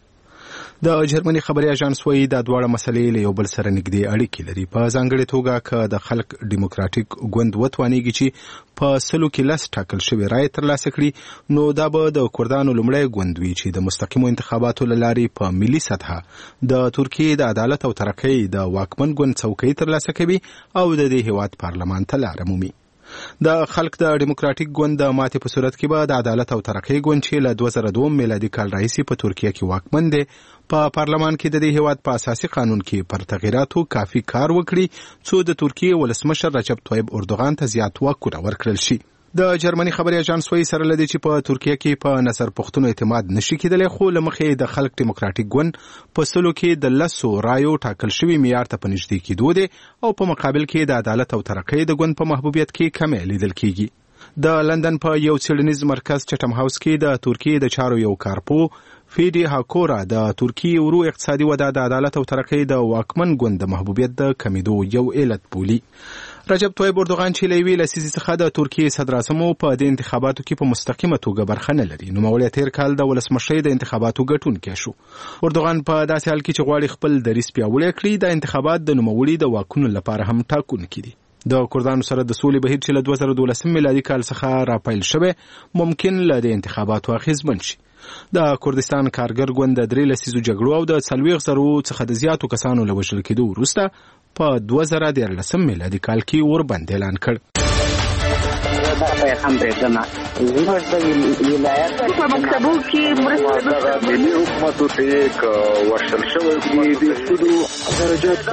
د جرمني خبري اژانس وایي دا دواړه مسلې له یو بل سره نږدې اړیکې لري. په ځانګړې توګه که د خلک ډیموکراټیک ګوند وتوانېږي چې په سلو کې لس ټاکل شوې رایې ترلاسه کړي، نو دا به د کردانو لومړی ګوند وي چې د مستقیمو انتخاباتو له لارې په ملي سطحه د ترکیې د عدالت او ترقۍ د واکمن ګوند څوکۍ ترلاسه کوي او د دې هیواد پارلمان ته لاره مومي. د خلک د ډیموکراټیک ګوند د ماتې په صورت کې به د عدالت او ترقۍ ګوند چې له دوه زره دوه میلادي کال راهیسې په ترکیه کې واکمن دی په پارلمان کې د دې هیواد په اساسي قانون کې پر تغییراتو کافي کار وکړي څو د ترکیې ولسمشر رجب طیب اردوغان ته زیات واکونه ورکړل شي. د جرمني خبري اژانس وایي سره لدی چې په ترکیه کې په نظر پښتون اعتماد نشي کېدلی، خو لمخې د خلک ډیموکراټیک ګوند په سلو کې د لسو رایو ټاکل شوی معیار ته په نږدې کېدو دی او په مقابل کې د عدالت او ترقۍ د ګوند په محبوبیت کې کمی لیدل کېږي. د لندن په یو څېړنیز مرکز چټم هاوس کې د ترکیې د چارو یو کارپو فیدی هاکورا د ترکیې ورو اقتصادي وده د عدالت او ترقۍ د واکمن ګوند د محبوبیت د کمیدو یو علت بولي. رجب طیب اردوغان چې له یوې لسیزې څخه د ترکیې صدراعظم په دې انتخاباتو کې په مستقیمه توګه برخه نه لري، نوموړی تېر کال د ولسمشرۍ د انتخاباتو ګټونکی شو. اردوغان په داسې حال کې چې غواړي خپل دریځ پیاوړی کړي، د انتخابات د نوموړي د واکونو لپاره هم ټاکونکي دي. د کردانو سره د سولې بهیر چې له دوه زره دولسم میلادي کال څخه راپیل شوی ممکن له د انتخاباتو اغېزمن شي. د کردستان کارګر ګوند د درې لسیزو جګړو او د څلوېښت زرو څخه د زیاتو کسانو له وژل کېدو وروسته په دوه زره دیارلسم میلادي کال کې اوربند اعلان کړ. دا پیغام پرېږدم زموږ د ولایت په مکتبو کې مرسته د ملي حکومت ته وشل شوی دی د سودو درجات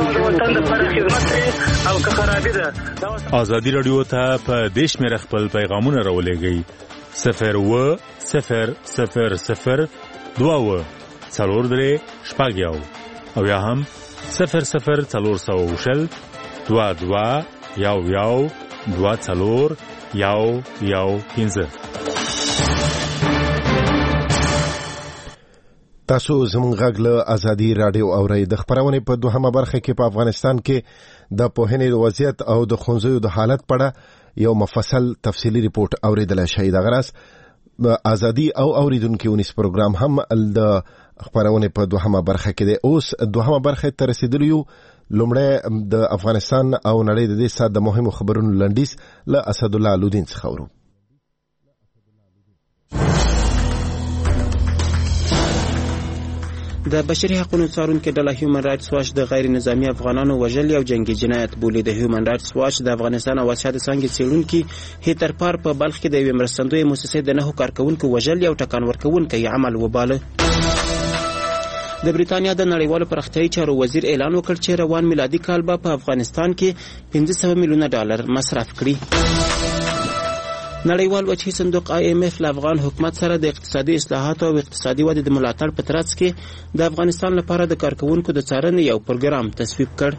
او که خرابې ده. ازادي رادیو ته په دیش مې خپل پیغامونه راولېږئ صفر و صفر صفر صفر دوه و څلور درې شپږ یو او یا هم صفر صفر څلور سوه شل دوه دوه یو یو دوه څلور یو یو پنځه. تاسو زموږ غږ له ازادي رادیو اورئ. د خبرونې په دوهمه برخه کې په افغانستان کې د پوهنې وضعیت او د ښوونځیو د حالت په اړه یو مفصل تفصیلي ریپورت اوریدلی شئ. دغه راز ازادي او اوریدونکو ونیس پروګرام هم د خبرونې په دوهمه برخه کې دی. اوس دوهمه برخه ته رسیدلی یو. لومړی د افغانستان او نړۍ د دې سات د مهمو خبرونو لنډیز له اسد الله لودین څخه اورو. د بشري حقوقو څارونکو ډله هیومن رائټس واچ د غیر نظامی افغانانو وژل یو جنگي جنایت بولي. د هیومن رائټس واچ د افغانستان او اسیا د څنګه څېړونکي هیتر پار په بلخ کې د یوې مرستندوی مؤسسې د نهو کارکونکو وژل یو ټکان ورکوونکی عمل وباله. د بریتانیا د نړیوالو پراختیایي چارو وزیر اعلان وکړ چې روان میلادي کال به په افغانستان کې پنځه سوه میلیونه ډالر مصرف کړي. نړیوال وجهي صندوق آی ایم اف له افغان حکومت سره د اقتصادي اصلاحاتو او اقتصادي ودې د ملاتړ په ترڅ کې د افغانستان لپاره د کارکونکو د څارنې یو پروګرام تصویب کړ.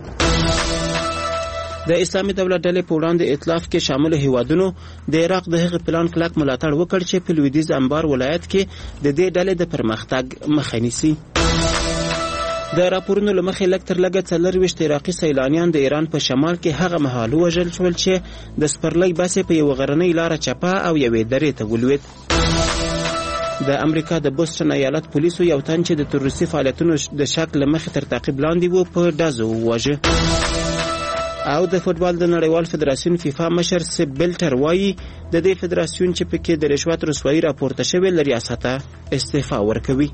د اسلامي دولت ډلې په وړاندې ائتلاف کې شامل هیوادونو د عراق د هغه پلان کلک ملاتړ وکړ چې په لویدیځ انبار ولایت کې د دې ډلې د پرمختګ مخه نیسي. د راپورونو له مخې لږ تر لږه څلرویشت عراقي سیلانیان د ایران په شمال کې هغه مهال ووژل شول چې د سپرلۍ بسې په یوه غرنۍ لاره چپه او یوې درې ته ولوېد. د امریکا د بوسټن ایالت پولیسو یو تن چې د تروریستي فعالیتونو د شک له مخې تر تعقیب لاندې و په ډزو وواژه. او د فوټبال د نړیوال فدراسیون فیفا مشر سیپ بلټر وایي د دې فدراسیون چې پکې د رشوت رسوایي راپورته شوې له ریاسته استعفا ورکوي.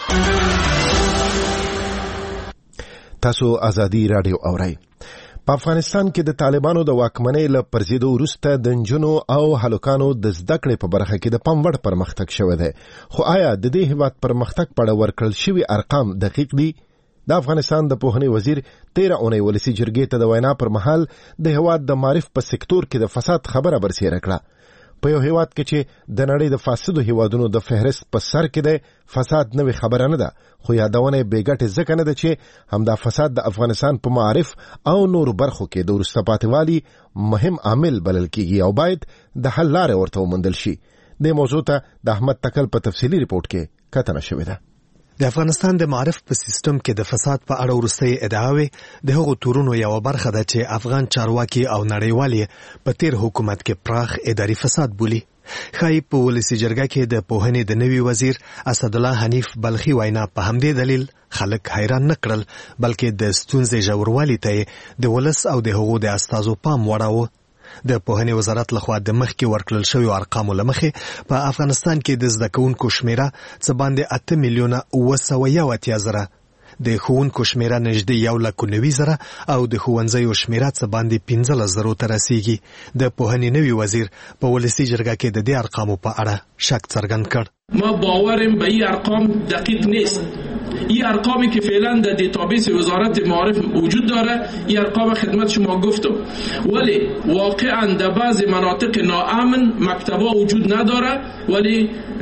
تاسو ازادي رادیو اورئ. په افغانستان کې د طالبانو د واکمنۍ له پرځېدو وروسته د نجونو او هلکانو د زده کړې په برخه کې د پام وړ پرمختګ شوی دی. خو آیا د دې هیواد پرمختګ په اړه ورکړل شوي ارقام دقیق دي؟ د افغانستان د پوهنې وزیر تیره اونۍ ولسي جرګې ته د وینا پر مهال د هیواد د معرف په سکتور کې د فساد خبره برسېره کړه. په یو هیواد کې چې د نړۍ د فاسدو هیوادونو د فهرست په سر کې دی، فساد نوې خبره نه ده، خو یادونه بې ګټې ځکه نه ده چې همدا فساد د افغانستان په معارف او نورو برخو کې د وروسته پاتې والي مهم عامل بلل کېږي او باید د حل لارې ورته وموندل شي. دې موضوع ته د احمد تکل په تفصیلي ریپورت کې کتنه شوې ده. د افغانستان د معرف په سیستم کې د فساد په اړه وروستۍ ادعاوې د هغو تورونو یوه برخه ده چې افغان چارواکي او نړیوالې په تیر حکومت کې پراخ اداري فساد بولي. ښایي په ولسي جرګه کې د پوهنې د نوي وزیر اسدالله حنیف بلخي وینا په همدې دلیل خلک حیران نه کړل، بلکې د ستونزې ژوروالي ته د ولس او د هغو د استازو پام وړاوه. د پوهنې وزارت لخوا د مخکې ورکړل شویو ارقامو له مخې په افغانستان کې د زده کوونکو شمیره څه باندې اته میلیونه اوه سوه یو اتیا زره، د ښوونکو شمیره نږدې یو لک نوي زره او د ښوونځیو شمیره څه باندې پنځلس زرو ته رسیږي. د پوهنې نوي وزیر په ولسي جرګه کې د دې ارقامو په اړه شک څرګند کړ. ما باورم به این ارقام دقیق نیست. این ارقامی که فعلا در دیتابیس وزارت معارف وجود داره، این ارقام خدمت شما گفتم، ولی واقعا در بعض مناطق ناامن مکتبا وجود نداره، ولی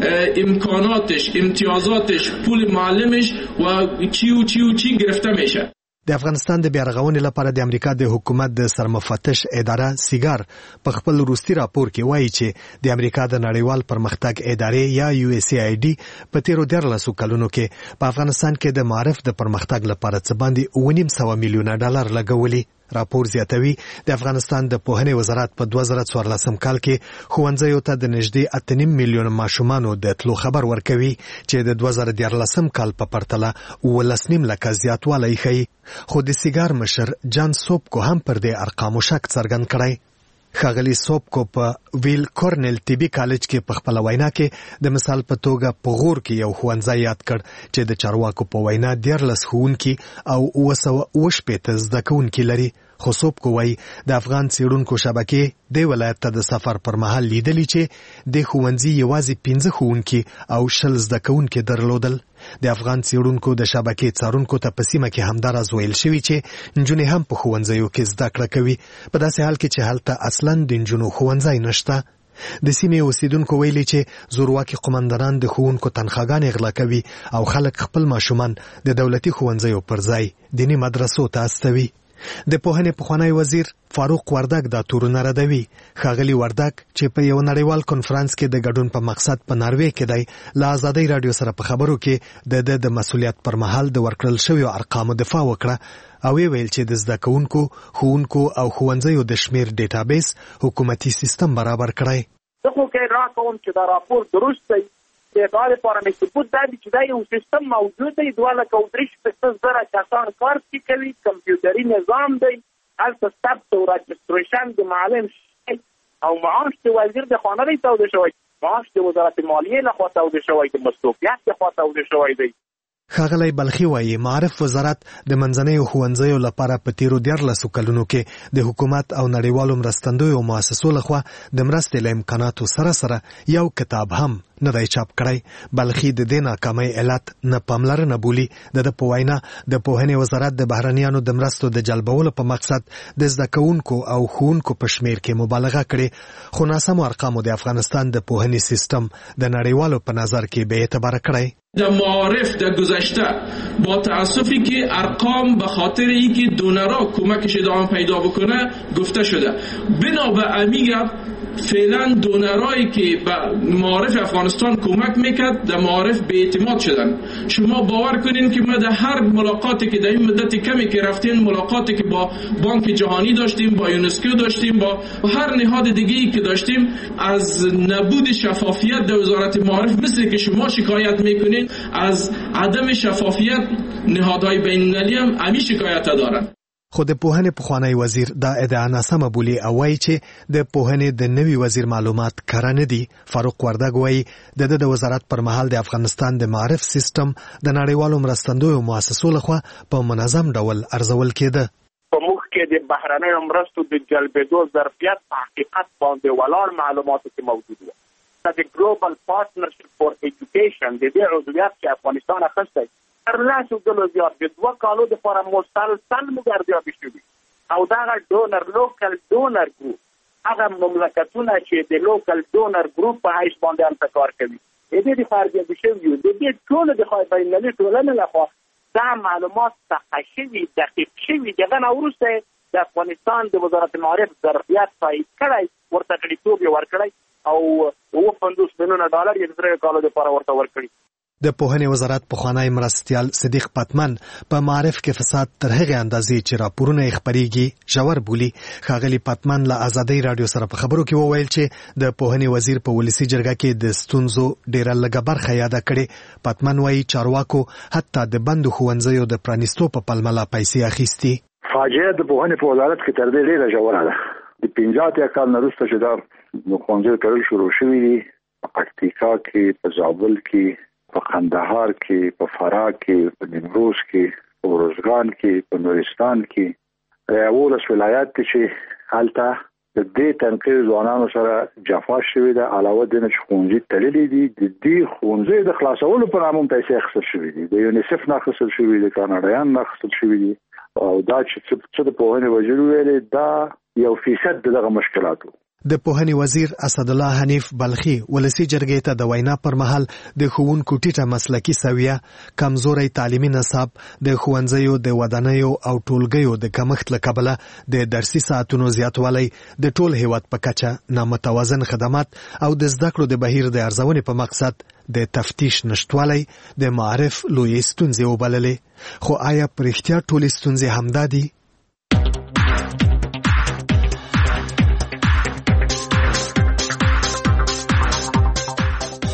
امکاناتش، امتیازاتش، پول معلمش و چی و چی و چی گرفته میشه. د افغانستان د بیارغونې لپاره د امریکا د حکومت د سرمفتش اداره سیګار په خپل وروستي راپور کې وایي چې د امریکا د نړیوال پرمختګ ادارې یا یو اس ای آی ډي په تیرو دیارلسو کلونو کې په افغانستان کې د معارف د پرمختګ لپاره څه باندې اوه نیم سوه میلیونه ډالر لګولي. راپور زیاتوي د افغانستان د پوهنې وزارت په دوه زره څوارلسم کال کې ښوونځیو ته د نږدې اته نیم میلیونه ماشومانو د تلو خبر ورکوي چې د دوه زره دیارلسم کال په پرتله اوولس نیم لکه زیاتوالی ښیي. خو د سیګار مشر جان سوبکو هم پر دې ارقامو شک څرګند کړی. ښاغلي سوبکو په ویل کورنل طبي کالج کې په خپل وینا کې د مثال په توګه په غور کې یو ښوونځی یاد کړ چې د چارواکو په وینا دیارلس ښوونکي او اوه سوه اوه شپېته زده کوونکي لري. خو سوبکو وایي د افغان څېړونکو شبکې دې ولایت ته د سفر پر مهال لیدلي چې د ښوونځي یوازې پنځه ښوونکي او شل زده کوونکي درلودل. د افغان څېړونکو د شبکې څارونکو ته په سیمه کې همداراز ویل شوي چې نجونې هم په ښوونځیو کې زده کړه کوي، په داسې حال کې چې هلته اصلاً د نجونو ښوونځی نشته. د سیمې اوسیدونکو ویلي چې زورواکي قومندانان د ښوونکو تنخواګانې غلا کوي او خلک خپل ماشومان د دولتي ښوونځیو پر ځای دیني مدرسو ته استوي. د پوهنې پخوانی وزیر فاروق وردک دا تورونه ردوي. ښاغلي وردک چې په یو نړیوال کنفرانس کې د ګډون په مقصد په ناروې کې دی، له ازادۍ رادیو سره په خبرو کې د د د مسولیت پر مهال د ورکړل شویو ارقامو دفاع وکړه او ویل چې د زده کوونکو، ښوونکو او ښوونځیو د شمیر ډیټابیس حکومتي سیستم برابر کړی. زه خو کې راکوم چې دا راپور درست دی. د ادارې لپاره مې ثبوت دا دی چې دا یو سیستم موجود دی. دوه لکه او درې شپېته زره کسان کار پکې کوي، کمپیوټري نظام دی، هلته ثبت او راجستریشن د معلم شي او معاش د وزیر د خوا نه دی توده شوی، معاش د وزارت مالیې لخوا توده شوی، د مصروفیت لخوا توده شوی دی. ښاغلی بلخي وایي معرف وزارت د منځنیو ښوونځیو لپاره په تیرو دیارلسو کلونو کې د حکومت او نړیوالو مرستندویو مؤسسو لخوا د مرستې له امکاناتو سره سره یو کتاب هم نه دی چاپ کړی. بلخي د دې ناکامۍ علت نه پاملرنه بولي. د ده په وینا د پوهنې وزارت د بهرنیانو د مرستو د جلبولو په مقصد د زده کوونکو او ښوونکو په شمیر کې مبالغه کړې، خو ناسمو ارقامو د افغانستان د پوهنې سیستم د نړیوالو په نظر کې بې اعتباره کړی. در معارف در گذشته با تأسفی که ارقام به خاطر اینکه دونرها کمکش ادامه پیدا بکنه گفته شده. بنا به امیگه فعلا دونرهایی که به معارف افغانستان کمک میکرد در معارف به اعتماد شدن. شما باور کنین که ما در هر ملاقاتی که در این مدت کمی که رفتیم، ملاقاتی که با بانک جهانی داشتیم، با یونسکو داشتیم، با هر نهاد دیگه‌ای که داشتیم، از نبود شفافیت در وزارت معارف مثل که شما شکایت میکنین، از عدم شفافیت نهادهای بین‌المللی هم همین شکایت دارن. خو د پوهنې پخوانی وزیر دا ادعا ناسمه بولي او وایي چې د پوهنې د نوي وزیر معلومات کره نه دي. فاروق وردک وایي د د وزارت پر مهال د افغانستان د معرف سیستم د نړیوالو مرستندویو مؤسسو لخوا په منظم ډول ارزول کېده. په موږ کې د بهرنیو مرستو د جلبېدو ظرفیت په حقیقت باندې ولاړ معلوماتو کې موجود و. د ګلوبل پارتنرشپ فور ایجوکیشن د دې عضویت چې افغانستان اخیستی تر لسو ځلو زیات د دوه کالو دپاره مسلسل موږ ارزیابي شوي او دغه ډونر لوکل ډونر ګروپ، هغه مملکتونه چې د لوکل ډونر ګروپ په حیث باندې هلته کار کوي، د دې دفاع ارزیابي شوي وو. د دې ټولو د بینالمللي ټولنې لخوا دا معلومات صحیح شوي، دقیق شوي. دغه نه وروسته د افغانستان د وزارت معارف ظرفیت تایید کړی، ورته غړیتوب یې ورکړی او اوه پنځوس میلیونه ډالر یې د دریو کالو دپاره ورته ورکړي. د پوهنې وزارت پخوانی مرستیال صدیق پتمن په معرف کې فساد تر هغې اندازې چې راپورونه یې خپریږي ژور بولي. ښاغلي پتمن له ازادۍ رادیو سره په خبرو کې وویل چې د پوهنې وزیر په ولسي جرګه کې د ستونزو ډیره لږه برخه یاده کړې. پتمن وایي چارواکو حتی د بندو ښوونځیو د پرانیستو په پلمه لا پیسې اخیستي. فاجعه د پوهنې په وزارت کې تر دې ډیره ژوره ده. د پنځه اتیا کال نه وروسته چې دا ښوونځي تړل شروع شوي دي، په پکتیکا کې، په زابل کې، په قندهار کې، په فراه کې، په نیمروز کې، په ارزګان کې، په نورستان کې، یولس ولایات کې چې هلته د دې تنقیر ځوانانو سره جفا شوې ده. علاوه د نه چې ښوونځي تړلي دي، د دې ښوونځي د خلاصولو په نامه پیسې اخیستل شوي دي، د یونیسف نه اخیستل شوي دي، کاناډایان نه اخیستل شوي دي. او دا چې څه د پوهنې وزیر ویلې دا یو فیصد د دغه مشکلاتو. د پوهنې وزیر اسدالله حنیف بلخي ولسی جرګې ته د وینا پر مهال د ښوونکو ټیټه مسلکي سویه، کمزوري تعلیمي نصاب، د ښوونځیو د ودانیو او ټولګیو د کمښت له کبله د درسي ساعتونو زیاتوالی، د ټول هیواد په کچه نامتوازن خدمات او د زده کړو د بهیر د ارزونې په مقصد د تفتیش نشټوالی د معرف لوی ستونزې وبللې. خو آیا په رښتیا ټولې ستونزې همدا دي؟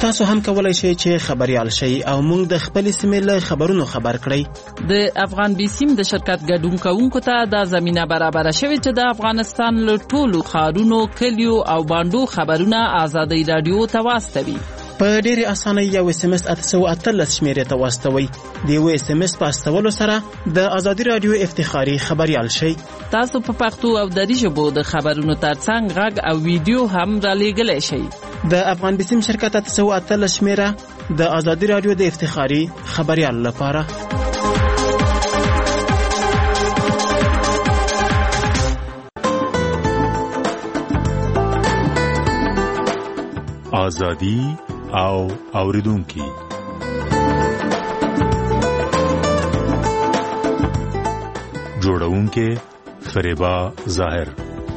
تاسو هم کولای شئ چې خبريال شئ او موږ د خپل سیمې له خبرونو خبر کړئ. د افغان بیسیم د شرکت ګډون کوونکو ته د زمينه برابر شوی چې د افغانستان له ټولو ښارونو، کلیو او باندو خبرونه آزادۍ رادیو ته واستوي. په ډېرې اسانۍ یو اس ام اس اته سوه اتلس شمېرې ته واستوئ. د یو اس ام اس په استولو سره د ازادي رادیو افتخاري خبريال شئ. تاسو په پښتو او دری ژبو د خبرونو ترڅنګ غږ او ویډیو هم را لېږلی شئ. د افغان بیسیم شرکت اته سوه اتلس شمېره د ازادي رادیو د افتخاري خبريال لپاره. ازادي او اوریدونکي جوړونکي فریبا ظاهر.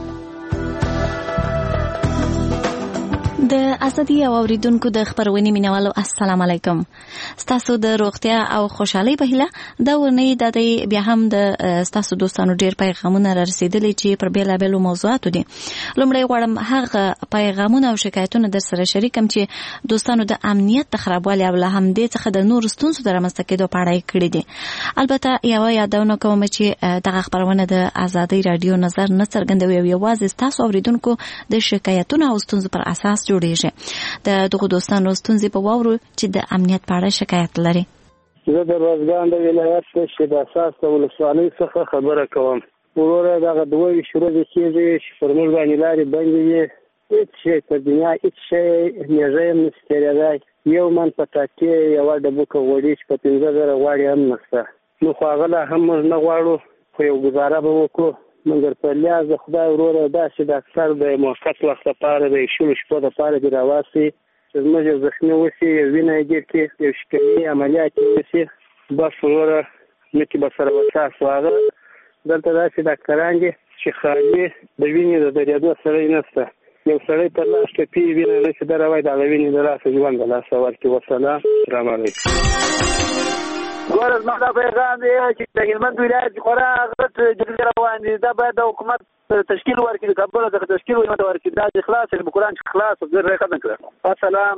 د ازادي او اوریدونکو د خبرونې مینوالو السلام علیکم. ستاسو د روغتیا او خوشحالۍ په هیله دا ورنۍ د بیا هم د ستاسو دوستانو ډیر پیغامونه را رسیدلي چې پر بیلابیلو موضوعاتو دي. لومړی غواړم هغه پیغامونه او شکایتونه در سره شریکم چې دوستانو د امنیت د خرابوالي او له همدې څخه د نورو ستونزو د رامنځته کېدو په اړه یې کړي دي. البته یوه یادونه کوم چې دغه خبرونه د ازادۍ رادیو نظر نه څرګندوي او یوازې ستاسو اوریدونکو د شکایتونو او ستونزو پر اساس جوړیږي. د دغو دوستانو ستونزې په واورو چې د امنیت په اړه شکایت لري. زه د روزګان د ولایت چې د اساس د ولسوالۍ څخه خبره کوم. وروره دغه دوه ویشت ورځې کېږي چې پر موږ باندې لارې بندې دي. هېڅ شی په دنیا هېڅ شی نیږه هم نشي تېرېدی. یو من په ټاکې یوه ډبوکه غوړي چې په پنځه زره غواړي هم نشته. نو خو هغه لا هم موږ نه غواړو، خو یو ګزاره به وکړو. مګر په لیاز د خدای وروره داسې د اکثر د موقت وخت لپاره د شلو شپو دپاره دې راواسي چې زموږ یو زخمي وشي، یو وینه یې ګیر کړي، یو شکري عملیات یې وشي، بس وروره نکې به سره وساسو. هغه دلته داسې ډاکټران دي چې خالي د وینې د درېدو سړی نشته. یو سړی پر لاس ټپي وینه نشي دروی، د هغه وینې د لاسه ژوند د لاسه ورکړي. وسلام، سلام علیکم. ګوره زما دا پیغام دی چې د هلمند ولایت خورا غټ جګړې روان دي. دا باید د حکومت تشکیل ورکړي، د کابل څخه تشکیل ورکړي. دا چې خلاص شي قرآن چې خلاص زر ختم کړه. السلام.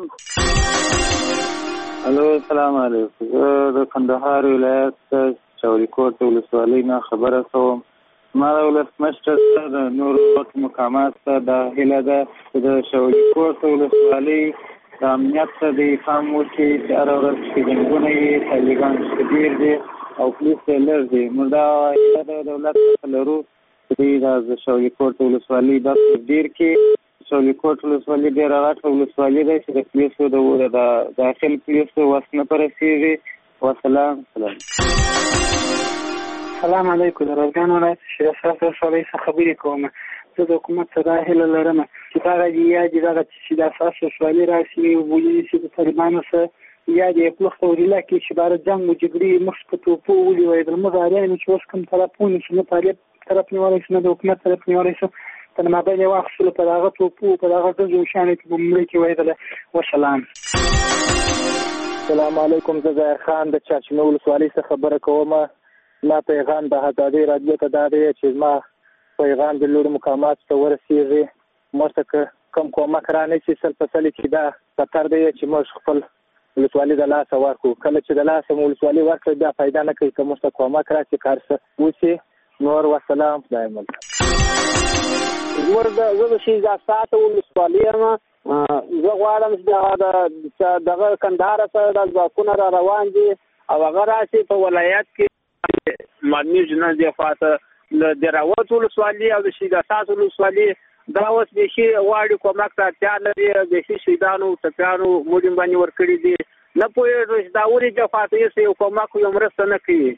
الو السلام علیکم. زه د کندهار ولایت چوریکوټ ولسوالۍ نه خبره کوم. ما د ولسمشر سره د نورو مقامات ته دا هیله ده چې د چوریکوټ ولسوالۍ د امنیت ته د پام وکړي چې هره ورځ چې جنګونه یې طالبان شدیر دي او پولیس یې لږ دي. موږ دا هیله د دولت څخه لرو چې دوی د شولیکوټ ولسوالۍ دا تصدیر کړي. شولیکوټ ولسوالۍ ډېره غټه ولسوالۍ ده چې د پولیسو د داخل پولیسو وس نه په رسېږي. وسلام. سلام. سلام علیکم. د روزګان ولایت شیر اساس ولسوالۍ څخه خبرې کوم. زه د حکومت څخه دا هیله لرم چې دغه یا دغه چې د اساس ولسوالۍ راشي وبولي چې د طالبانو سره یا د پلوخت وريلا کې چې بار جنگ او جګړې مخ په توپو ولي وای د مغاریانو چې اوس کوم طرفونه چې نه طالب طرف نیولای شي نه د حکومت طرف نیولای شي په مابین یو اخصل په دغه توپو په دغه د ځوشانې په مملکت کې وایدل. وسلام. السلام علیکم. زه ظاهر خان د چارچنو ولسوالۍ څخه خبره کوم. ما پیغام د ازادۍ رادیو ته دا دی چې ما پیغام د لوړ مقامات ته ورسیږي. موږ ته کوم کومک را نه شي سل په سل چې دا خطر دی چې موږ خپل ولسوالۍ د لاسه ورکړو. کله چې د لاسه ولسوالۍ ورکړو بیا فایده نه کوي که موږ ته کومک راشي کار څه وشي. نور وسلام. خدای مل. زه د شیزا ساته ولسوالۍ یم. زه غواړم چې دغه کندهار سره د ځواکونه را روان دي او هغه راشي په ولایت کې مدني جناح دی خواته د راوت ولسوالۍ او د شیزا ساته ولسوالۍ دا اوس د شي واړي کومک ته اړتیا لري. د شي شهیدانو ټپیانو موږ باندې ورکړي دي. نه پوهېږو چې دا ولې د خواته یو کومک یو مرسته نه کوي.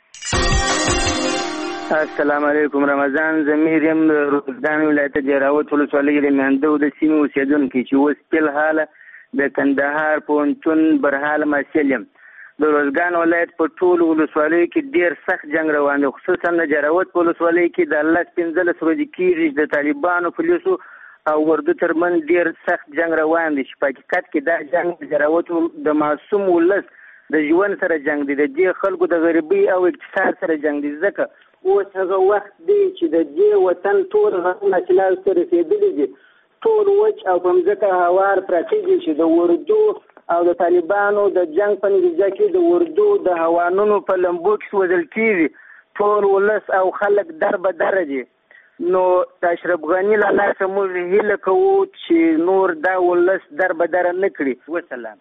السلام علیکم. رمضان ضمیر یم د روزګان ولایت د راوت ولسوالۍ د میاندو د سیمې اوسېدونکی چې اوس فلحاله د کندهار پوهنتون برحاله محصل یم. د روزګان ولایت په ټولو ولسوالیو کې ډېر سخت جنګ روان دی، خصوصا د جراوت په ولسوالۍ کې د لس پنځلس ورځې کېږي د طالبانو پولیسو او اردو ترمنځ ډېر سخت جنګ روان دی چې په حقیقت کې دا جنګ د جراوت د معصوم ولس د ژوند سره جنګ دی، د دې خلکو د غریبۍ او اقتصاد سره جنګ دی. ځکه اوس هغه وخت دی چې د دې وطن ټول غرونه چې لاسته رسېدلي دي ټول وچ او په مځکه هوار پراته دي چې د اردو او د طالبانو د جنگ په نتیجه کې د اردو د هوانونو په لمبو کې سوځل کېږي. ټول ولس او خلک در به دره دي. نو د اشرف غني له لاسه موږ هیله کوو چې نور دا ولس در به دره نه کړي. وسلام.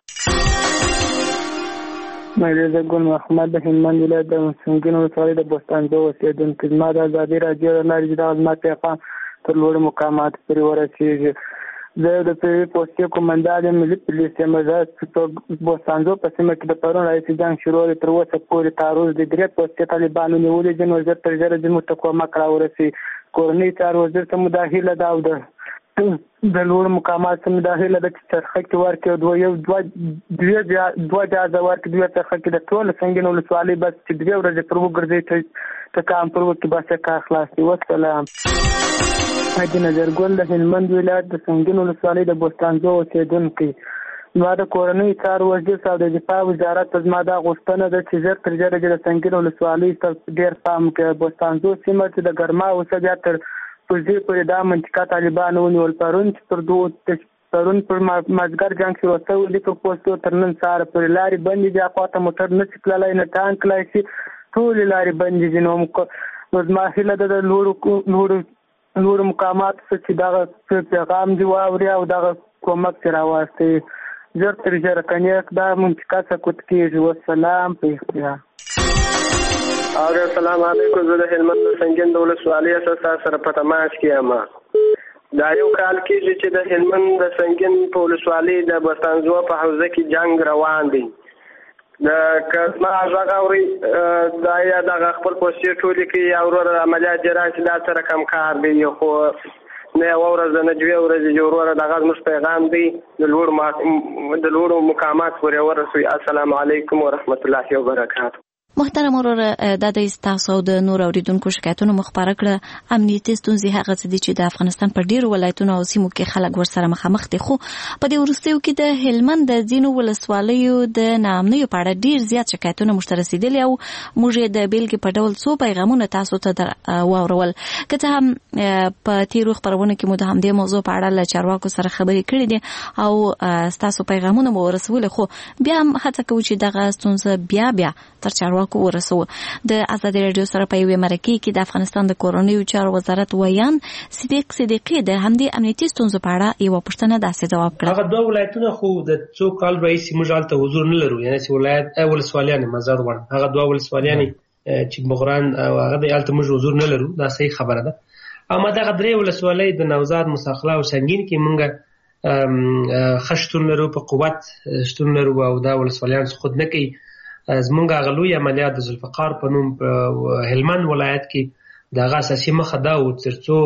مریضه ګل محمد د هلمند ولایت د سنګین ولسوالۍ د بوستانجو اوسېدونکی. زما د ازادي راډیو له لارې چې دغه زما پیغام تر لوړو مقاماتو پورې ورسېږي. زه د پی پوستې قومندان یم، ملي پولیس یم. زه په بوستانجو په سیمه کې د پرون راهیسې جنګ شروع دی، تر اوسه پورې تعرض د درې پوستې طالبانو نیولې دي. نو ژر تر ژره زموږ ته کومک راورسي. کورنۍ چارو وزیر ته مو دا هیله ده او د د لوړو مقاماتو ته مو دا هیله ده چې څرخه کې ورکړي او یو دوه دوه جهازه ورکړي. دوه څرخه کې د ټولو سنګین ولسوالۍ بس چې دوې ورځې پر وګرځي ټکان پر وکړي، بس کار خلاص دی. وسلام. حاجي نظر ګل د هلمند ولایت د سنګین ولسوالۍ د بوستانجو اوسېدونکی. زما د کورنۍ چارو وزیر او د دفاع وزارت ته زما دا غوښتنه ده چې ژر تر ژره د سنګین ولسوالۍ ته ډېر پام وکړي. بوستانجو سیمه چې د ګرما اوسه بیا تر پوزې پورې دا منطقه طالبانو ونیول. پرون چې پر دوو پرون پر مازدیګر جنګ شروع شوی دی، په پوستو تر نن سهاره پورې لارې بندې دي. خواته موټر نه شي تللی، نه ټانک تللی شي، ټولې لارې بندې دي. نو زما هیله ده د لوړو لوړو نور مقامات چې دغه پیغام دی واوري او دغه کومک چې راوستي ژر تر ژره کني دا منطقه سقوط کېږي. والسلام په اختیار. السلام علیکم. زه د هلمند سنګین د ولسوالۍ اساسا سره په تماس کې یم. دا یو کال کېږي چې د هلمند د سنګین په ولسوالۍ د بوستانجو په حوزه کې جنگ روان دی. د کسما ځای اوري دا یا د خپل پوسټ ټولې کې یا ورور عملیات جراحي چې دا سره کم کار دی. خو نه ورځ نه دوه ورځې جوړوره د غاز مش پیغام دی د لوړ ما د لوړ مقامات پورې ورسوي. السلام علیکم ورحمت الله وبرکاته. محترم ورور د دې تاسو د نور اوریدونکو شکایتونو مخبره کړه. امنیتي ستونزې هغه څه دي چې د افغانستان په ډیرو ولایتونو او سیمو کې خلک ورسره مخامخ دي، خو په دې وروستیو کې د هلمند د ځینو ولسوالیو د ناامنیو په اړه ډیر زیات شکایتونه موږ ته رسیدلي او موږ یې د بیلګې په ډول څو پیغامونه تاسو ته واورول. که څه هم په تیرو خپرونو کې مو د همدې موضوع په اړه له چارواکو سره خبرې کړې دي او تاسو پیغامونه مو ورسولي، خو بیا هم هڅه کوو چې دغه ستونزه بیا بیا تر چارواکو ورسو. د ازادي راډیو سره په یوې مرکې کې د افغانستان د کورنیو چارو وزارت ویان صدیق صدیقی د همدې امنیتي ستونزو په اړه یو پوښتنه داسې ځواب کړ. هغه دوه ولایتونه خو د څو کال راهیسې موږ هلته حضور نه لرو، یعنې چې ولایت ولسوالیان مزار وړ هغه دوه ولسوالیان چې بغران او هغه د هلته موږ حضور نه لرو. دا صحیح خبره ده. اما دغه درې ولسوالۍ د نوزاد، مساخله او سنګین کې موږ خشتون لرو، په قوت شتون لرو او دا ولسوالیان خود نه کوي. زمونږ هغه لوی عملیات د ذوالفقار په نوم په هلمند ولایت کې د هغه اساسي موخه دا و تر څو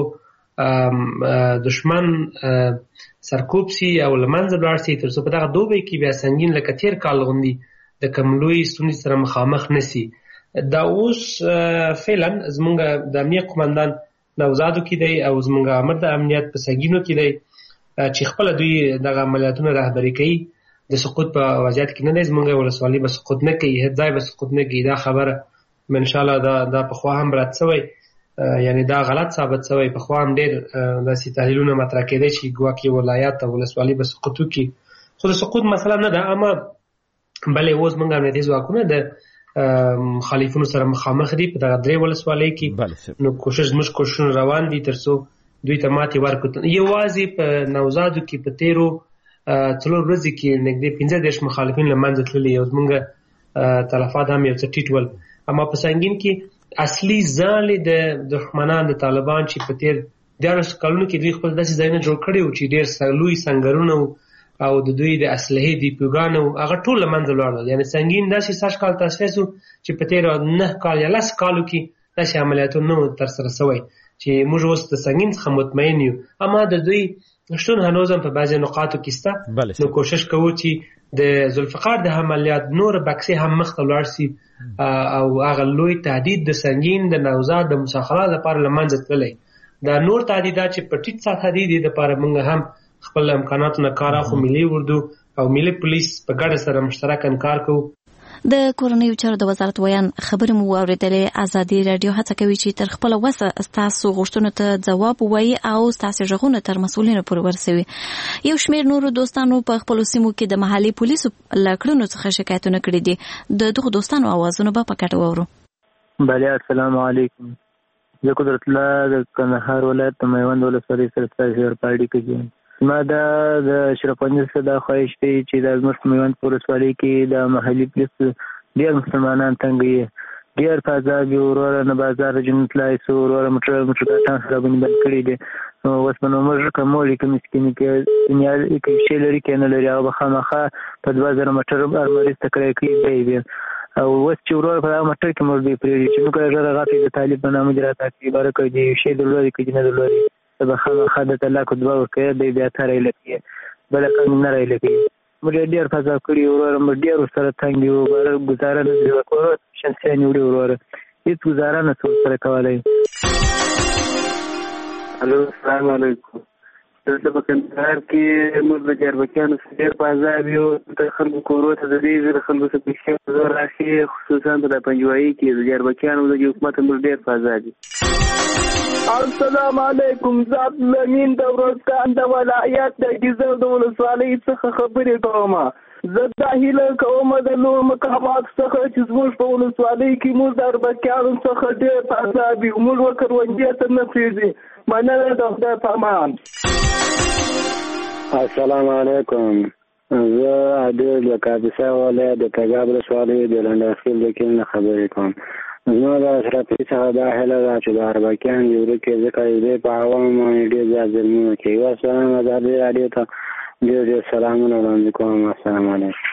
دشمن سرکوب سي او له منځه ولاړ سي، تر څو په دغه دوبی کې بیا سنګین لکه تېر کال غوندې د کوم لوی ستونزې سره مخامخ نه سي. دا اوس فعلا زمونږ د امنیت قومندان نوزادو کې دی او زمونږ امر د امنیت په سنګینو کې دی چې خپله دوی دغه عملیاتونه رهبري کوي. د سقوط په وضعیت کې نه دی، زمونږ ولسوالۍ به سقوط نه کوي، هیڅ ځای به سقوط نه کوي. دا خبره ان شاء الله دا دا پخوا هم رد شوی، یعنی دا غلط ثابت شوی. پخوا هم ډېر داسې تحلیلونه مطرح کېدی چې ګواکې ولایت او ولسوالۍ به سقوط وکړي، خو د سقوط مسله نه ده. اما بلې اوس موږ امنیتي ځواکونه د مخالفینو سره مخامخ دي په دغه درې ولسوالۍ کې. نو کوشش زموږ کوششونه روان دي تر څو دوی ته ماتې ورکړو. یوازې په نوزادو کې په تیرو څلور ورځې کې نږدې پنځه دېرش مخالفین له منځه تللي او زموږ تلفات هم یو څه ټیټ ول. اما په سنګین کې اصلي ځالې د دښمنان د طالبان چې په تیر دیارلسو کلونو کې دوی خپل داسې ځایونه جوړ کړي وو چې ډېر لوی سنګرونه او د دوی د اسلحې ډیپوګانې وو، هغه ټول له منځه لاړل. یعنې سنګین داسې سږ کال تاسیس وو چې په تېرو نه کال یا لس کالو کې داسې عملیاتونه نه وو ترسره شوی چې موږ اوس د سنګین څخه مطمئن یو. اما د دوی شتون هنوز هم په بعضې نقاطو کې شته. نو کوشش کوو چې د ذوالفقار د عملیات نور بکسې هم مخ ته ولاړ شي او هغه لوی تهدید د سنګین د نوزاد د مساخله لپاره له منځه تللی. دا نور تهدیدات چې په ټیټ سطحه دي د لپاره موږ هم خپل امکاناتو نه کار اخلو. ملي اردو او ملي پولیس په ګډه سره مشترکاً کار کوو. د کورنیو چارو د وزارت ویان خبرې مو واورېدلې. ازادي راډیو هڅه کوي چې تر خپله وسه ستاسو غوښتنو ته ځواب ووایي او ستاسو غږونه تر مسؤلینو پورې ورسوي. یو شمېر نورو دوستانو په خپلو سیمو کې د محلي پولیسو له کړنو څخه شکایتونه کړي دي. د دغو دوستانو اوازونه به په ګډه واورو. بله السلام علیکم. زه قدرت الله د کندهار ولایت د میوند ولسوالۍ سره ستاسو سره په اړیکه کې یم. ما دا د اشرف غني څخه دا خواهش دی چې د زموږ په میوند ولسوالۍ کې د محلي پولیسو ډېر مسلمانان تنګ ډېر په عذاب یې وروره نه بازار جنت لای سو وروره موټر موټرګاټان سره باندې بند کړي دي. اوس په نو موږ کوم وړي کوم سکینې کې دنیا کې شی لري کې نه لري هغه خامخا په دوه زره موټر ارمریز تکړه کړي دی او اوس چې وروره په هغه موټر کې موږ دی پرېږدي چې موږ هغه غاټې د طالب په نامه دي راته عباره کوي دی شی د لوري کې نه د لوري د خامخا د الله کو دعا وکړي دی بیا تر ایلته بل کوم نه ایلته موږ ډېر فزا کړی وروره موږ ډېر سره څنګه یو بار گزاره نه وکړو شخصي نه وروره هیڅ گزاره نه سره کولای. الو السلام علیکم. دلته په کندهار کې موږ د جربکیانو ډېر په عذاب یو د خلکو کورو ته د دې د خلکو څخه پیسې زور راشي خصوصا د پنجوایي کې د جربکیانو د حکومت موږ ډېر په عذاب دي. السلام علیکم. ذات لمین د ورځکان د ولایت د ګیزر د ولسوالۍ څخه خبرې کوم. زه دا هیله کوم د نور مقامات څخه چې زموږ په ولسوالۍ کې موږ د اربکیانو څخه ډېر په عذاب یو موږ وکروندې ته نه پرېږدي. مننه د خدای په امان. السلام علیکم. زه عادل د کاپیسا ولایت د تګاب ولسوالۍ د لنډاخیل د کې خبرې کوم. زما د اشرافي څخه دا هیله ده چې د اربکیان د ورکې ځکه دوی په عوامو باندې ډېر زیات ظلمونه کوي. والسلام ازادي راډیو ته ډېر ډېر سلامونه وړاندې کوم. السلام علیکم.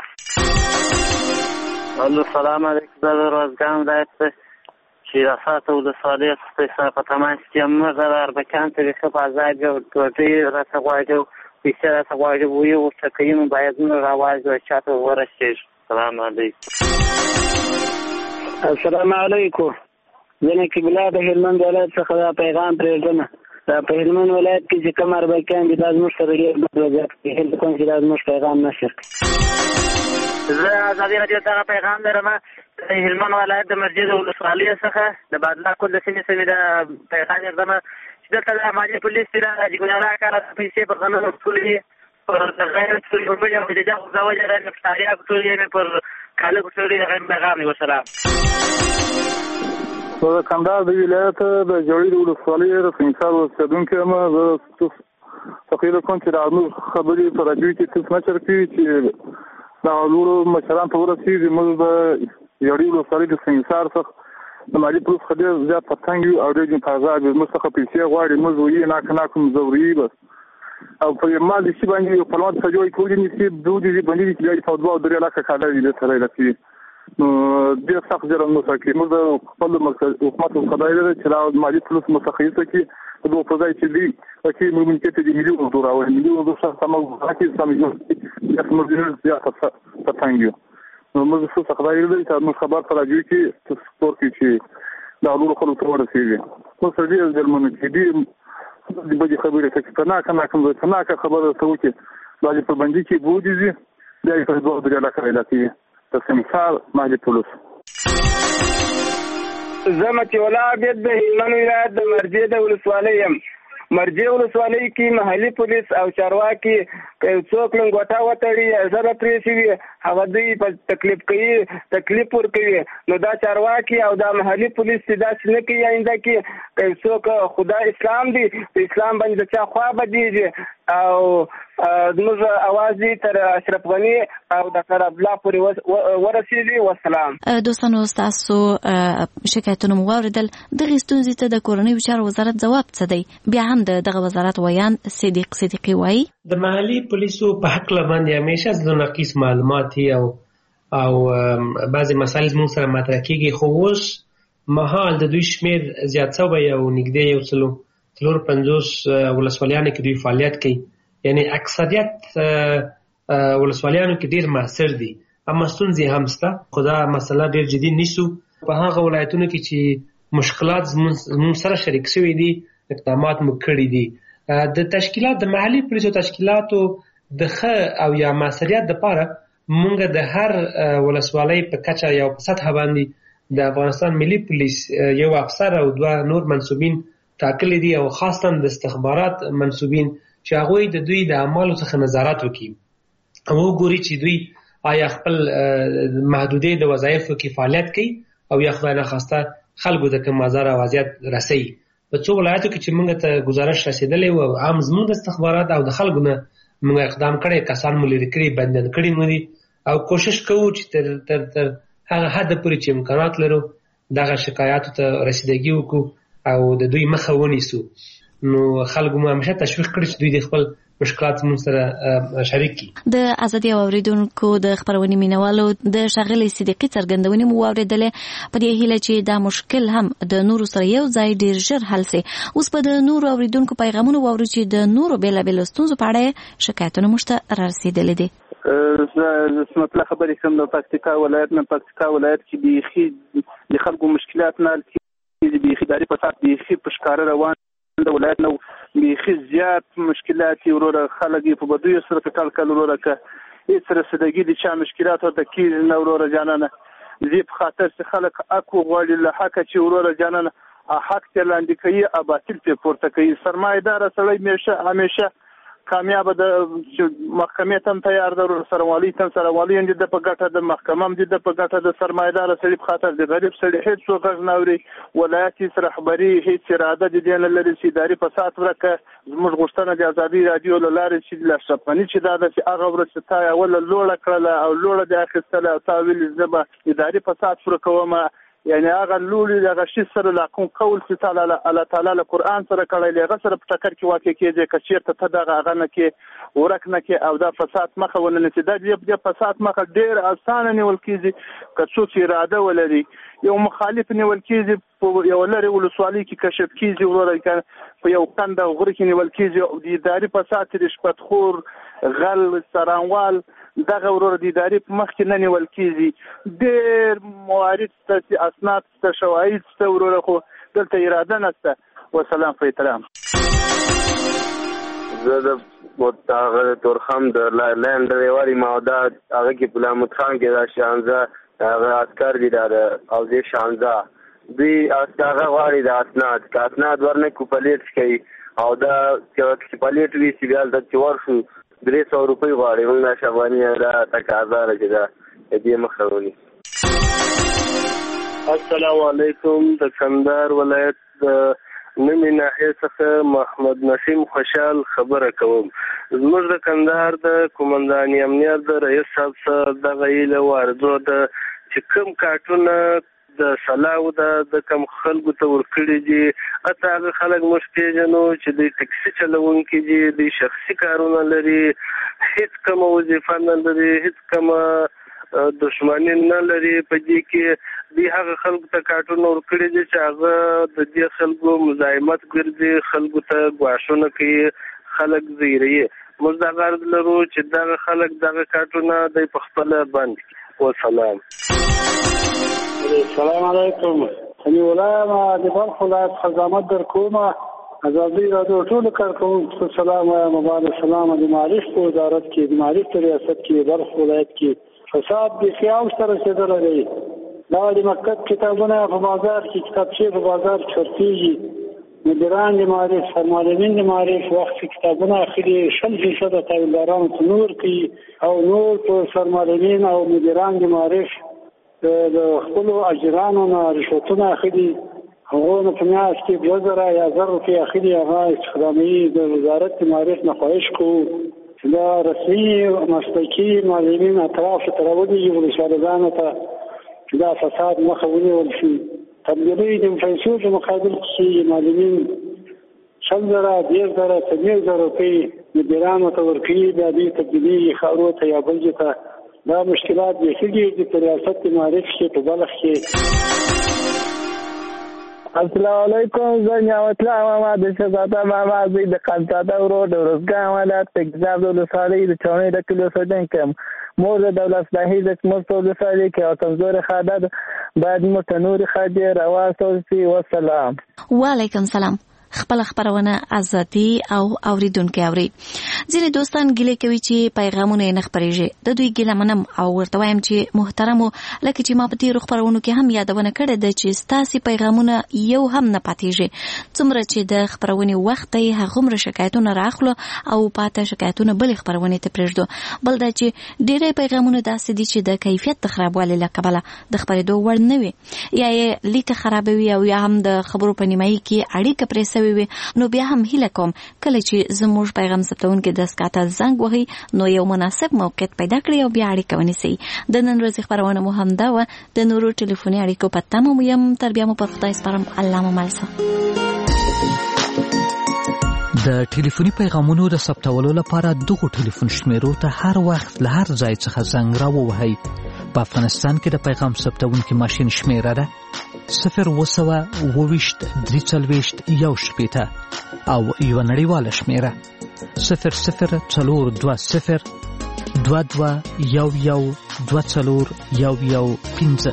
الو السلام علیکم. زه د روزګان ولایت چې راساته ولسوالۍ څخه په تماس کې یم. موږ د اربکیان طریقه په عذاب یو ډوډۍ راته غواړي پیسې راته غواړي وایي ورته کوي نو باید موږ راواځو چا ته ورسېږو. السلام علیکم. السلام علیکم. زه نقیب الله د هلمند ولایت څخه دا پیغام پرېږدم. دا په هلمند ولایت کې چې کوم اربکیان دي دا زموږ سره ډېر بد وضعیت کې هیله کوم چې دا زموږ پیغام نشر کړي. زه ازادي راډیو ته پیغام لرم د هلمند ولایت د مسجد ولسوالۍ څخه د بادلا کول د سیمې سمې د پیغام لرم چې دلته د مالي پولیس سره د ګناه کار پیسې په غنمو ټولې پر غیر ټولې په وجه د جګ زوجه د مفتاحیا ټولې پر کاله ټولې غیر پیغام وسلام. زه د کندهار د ولایت د جوړې د ولسوالۍ د سنګسار اوسېدونکی یم. زه تقریبا کوم چې د موږ خبرې په راډیو کې تاسو نشر کوي چې دا لورو مشران ته ورسېږي. موږ د جوړې ولسوالۍ د سنګسار څخه د مالي پولیس څخه ډېر زیات په تنګ یو او ډېر په عذاب یو. موږ څخه پیسې غواړي موږ وایي ناکه ناکه مزوري بس او په مال شي باندې یو پلوان څخه جوړ کړي نشي دوی باندې چې په دوه درې لاکه کاله دي سره لکه نو ډېر سخت جرم مو سره موږ د خپل حکومت او خدای لري چې دا مالي پولیس متخصص کی د دوه په ځای چې دی چې موږ ممکن ته دي میلیون ډالر او میلیون ډالر څخه موږ راکې سمجو یا موږ زیات څه تنګیو. نو موږ څه خدای لري چې موږ خبر پر راځي چې سپور کې چې دا ډول خلک ته ورسېږي. خو سړي د جرمنو کې دي د بده خبرې څخه کنا کنا کوم کنا خبره ته وکي دا په باندې کې بودیږي دا په دوه درې لاکه راځي د سمسار مالي پولیس. زمتي ولا عبد د هلمند ولایت د مرجې د ولسوالۍ یم. مرجې ولسوالۍ کې محلي پولیس او چارواکي څوک لنګوټه وتړي زره پرې شي هغه دوی په تکلیف کوي تکلیف ورکوي. نو دا چارواکي او دا محلي پولیس دا څه نه کوي آینده کې څوک خدا اسلام دی په اسلام باندې د چا خوا بدیږي او زموږ اواز دی تر اشرف غني او ډاکټر عبدالله پورې ورسېږي. والسلام. دوستانو ستاسو شکایتونه مو واورېدل. دغې ستونزې ته د کورنیو چارو وزارت ځواب څه دی؟ بیا هم د دغه وزارت ویان صدیق صدیقي وایي د محلي پولیسو په حق باندې همیشه د ناقص معلومات او او بعضې مسایل زموږ سره مطرح کېږي خو اوس مهال د دوی شمېر زیات شوی او نږدې یو څلو څلور پنځوس ولسوالیانو کې دوی فعالیت کوي. یعنی اکثریت ولسوالیانو کې ډېر موثر دي اما ستونزې هم شته خو دا مسله ډېر جدي نیسو. په هغه ولایتونو کې چې مشکلات زموږ سره شریک شوي دي اقدامات مو کړي دي. د تشکیلات د محلي پولیسو تشکیلاتو د ښه او یا موثریت دپاره مونږ د هر ولسوالۍ په کچه یا په سطح باندې د افغانستان ملي پولیس یو افسر او دوه نور منصوبین ټاکلي دي او خاصتا د استخبارات منصوبین چې هغوی د دوی د اعمالو څخه نظارت وکړي او وګوري چې دوی آیا خپل محدودې د وظایفو کې فعالیت کوي او یا خدای نخواسته خلکو د کوم آزار او اذیت رسوي. په څو ولایتو کې چې موږ ته ګزارش رسېدلی و عام زموږ د استخبارات او د خلکو نه موږ اقدام کړی، کسان مو لرې کړي، بندیان کړي مو دي او کوشش کوو چې تر تر تر هغه حد پورې چې امکانات لرو دغه شکایاتو ته رسیدګي وکړو او د دوی مخه ونیسو. نو خلکو مو همیشه تشویق کړي چې دوی د خپل مشکلات موږ سره شریک کړي. د ازادي اوریدونکو د خبرونې مینوالو د ښاغلي صدیقي څرګندونې مو واورېدلې په دې هیله چې دا مشکل هم د نورو سره یو ځای ډیر ژر حل سي. اوس په د نورو اوریدونکو پیغامونه واورو چې د نورو بیلابیلو ستونزو په اړه شکایتونه موږ ته رارسېدلي دي. زه سمتله خبرې کوم د پکتیکا ولایت نه. پکتیکا ولایت کې بیخي د خلکو مشکلات نه د بیخي اداري فساد بیخي په ښکاره روان د ولایت نو بیخي زیات مشکلات وروره خلک په بدیو سره کټل کول وروره که هیڅ رسیدګي دي چې مشکلات ورته کیږي نو وروره جانانه زی په خاطر چې خلک اكو غوړي له حق چې وروره جانانه حق ته لاندې کوي او باطل ته پورته کوي. سرمایدار سړی همیشه همیشه کامیاب د محکمې تم تیار در سروالی تم سروالی اند د په ګټه د محکمه هم د په ګټه د سرمایدار سړي په خاطر د غریب سړي هیڅ څوک نه اوري. ولایت رهبری هیڅ اراده د دین لري چې اداري فساد ورکه. زموږ غوښتنه د ازادي رادیو له لارې چې لا شپنی چې دا د هغه ورسته یا ول لوړه کړله او لوړه د اخیستله او تاویل زبا اداري فساد ورکوما یعنی هغه لولي هغه شي سره لا کوم قول چې تعالی الله تعالی له قران سره کړی هغه سره په ټکر کې واقع کېږي کچیرته ته دغه هغه نه کې ورک نه کې او دا فساد مخه ولنه چې دا د فساد مخه ډیر اسانه نیول کېږي که څوک اراده ولري یو مخالف نیول کېږي په یو لري ولسوالۍ کې کشف کېږي ورته په یو کند غوړ کې نیول کېږي او د اداري فساد رشوت خور غل سرانوال دغه ورور د اداري په مخ کې نه نیول کېږي. ډېر موارد ته اسناد ته شواهد ته ورور خو دلته اراده نشته. والسلام په احترام. زه د متغیر تورخم د لاند ریواري ماده هغه کې بلامت خان کې دا شانزه هغه عسكر دي دا او دې شانزه دوی هغه غواړي د اسناد کا اسناد ورنه کوپلیټ کوي او دا چې پلیټ وی سی بیل د چور شو درې سوه روپۍ غواړي. موږ شاباني دا تقاضا ده چې دا دې مخرونی. السلام علیکم. د کندهار ولایت د نومې ناحیې څخه محمد نسیم خوشحال خبره کوم. زموږ د کندهار د قومنداني امنیت د رئیس صاحب سره دغه ایله وارزو ده چې کوم کارټونه د سلاو د کم خلکو ته ورکړي دي اته هغه خلک موږ پیژنو چې د ټکسي چلوونکي دي د شخصي کارونه لري هیڅ کوم وظیفه نه لري هیڅ کوم دښمنی نه لري په دې کې دی هغه خلکو ته کارټونه ورکړي دي چې هغه د دې خلکو مزاحمت ګرځي خلکو ته ګواښونه کوي خلک زیری موږ دا غرض لرو چې دغه خلک دغه کارټونه د په خپل باندې وسلام. السلام علیکم. خنی ولایم د بلخ ولایت خزامت در کومه ازادي رادیو ټول کارکونکو سلام وایم. مبارک سلام د معرفت په وزارت کې د معرفت ریاست کې بلخ ولایت کې فساد د خیال سره رسیدلی دی. دا د مکتب کتابونه په بازار کې کتابچې په بازار چورتېږي مدیران د معرفت سرمعلمین د معرفت وخت کتابونه اخلي شل فیصده تاویلدارانو ته نور کوي او نور په سرمعلمین او مدیران د معرفت د خپلو اجرانو نه رشوتونه اخلي هغو نه په میاشت کې دوه زره یا زر روپۍ اخلي. هغه استخدامي د وزارت د معرفت نه خواهش کوو چې دا رسمي مسلکي معلمین اطراف ته راولېږي ولسوالیګانو ته چې دا فساد مخه ونیول شي. تبدیلي د پیسو په مقابل کې معلمین شل زره دېرش زره څلوېښت زره روپۍ مدیرانو ته ورکوي. بیا دوی تبدیلي ښارو ته یا بل ځای ته دا مشکلات بیخیږي د ریاست معرف کې په بلخ کې. السلام علیکم. زه نعمت الله ماما د شهزاده ماما زوی د قنطاده ورور د ورزګان ولایت تګزاب د ولسوالۍ د چاڼۍ د کلي اوسېدونکی یم. مور د دولت صلاحي د زموږ په ولسوالۍ کې او کمزورې ښځه ده باید موږ ته نورې ښځې راواستول شي. والسلام. وعلیکم سلام. خپل خبرونه ازادي او اوریدونکو اوري. ځینې دوستان ګیلې کوي چې پیغامونه یې نه خپرېږي. د دوی ګیله منم او ورته وایم چې محترمو، لکه چې ما په تېرو خپرونو کې هم یادونه کړې ده چې ستاسې پیغامونه یو هم نه پاتېږي. څومره چې د خپرونې وخت دی هغومره شکایتونه راخلو او پاته شکایتونه بلې خپرونې ته پرېږدو. بل دا چې ډېری پیغامونه داسې دي چې د کیفیت د خرابوالي له کبله د خپرېدو وړ نه وي، یا یې لیکه خرابوي او یا هم د خبرو په نیمایي کې اړیکه پرې سوې وي. نو بیا هم هیله کوم کله چې زموږ پیغام ثبتونکي دستګاه ته زنګ وهي نو یو مناسب موقعیت پیدا کړي او بیا اړیکه ونیسي. د نن ورځې خپرونه مو همدا وه. د نورو ټلیفوني اړیکو په تمه مو یم. تر بیا مو پر خدای سپارم. الله مو مل شه. د ټلیفوني پیغامونو د ثبتولو لپاره دغو ټلیفون شمیرو ته هر وخت له هر ځای څخه زنګ راووهئ. په افغانستان کې د پیغام ثبتونکي ماشین شمیره ده صفر اوه سوه اووه ویشت درې څلوېښت یو شپېته او یوه نړیواله شمیره صفر صفر څلور دوه صفر دوه دوه یو یو دوه څلور یو یو پنځه.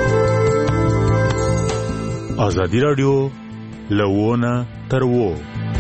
ازادي راډیو لوونه تر وو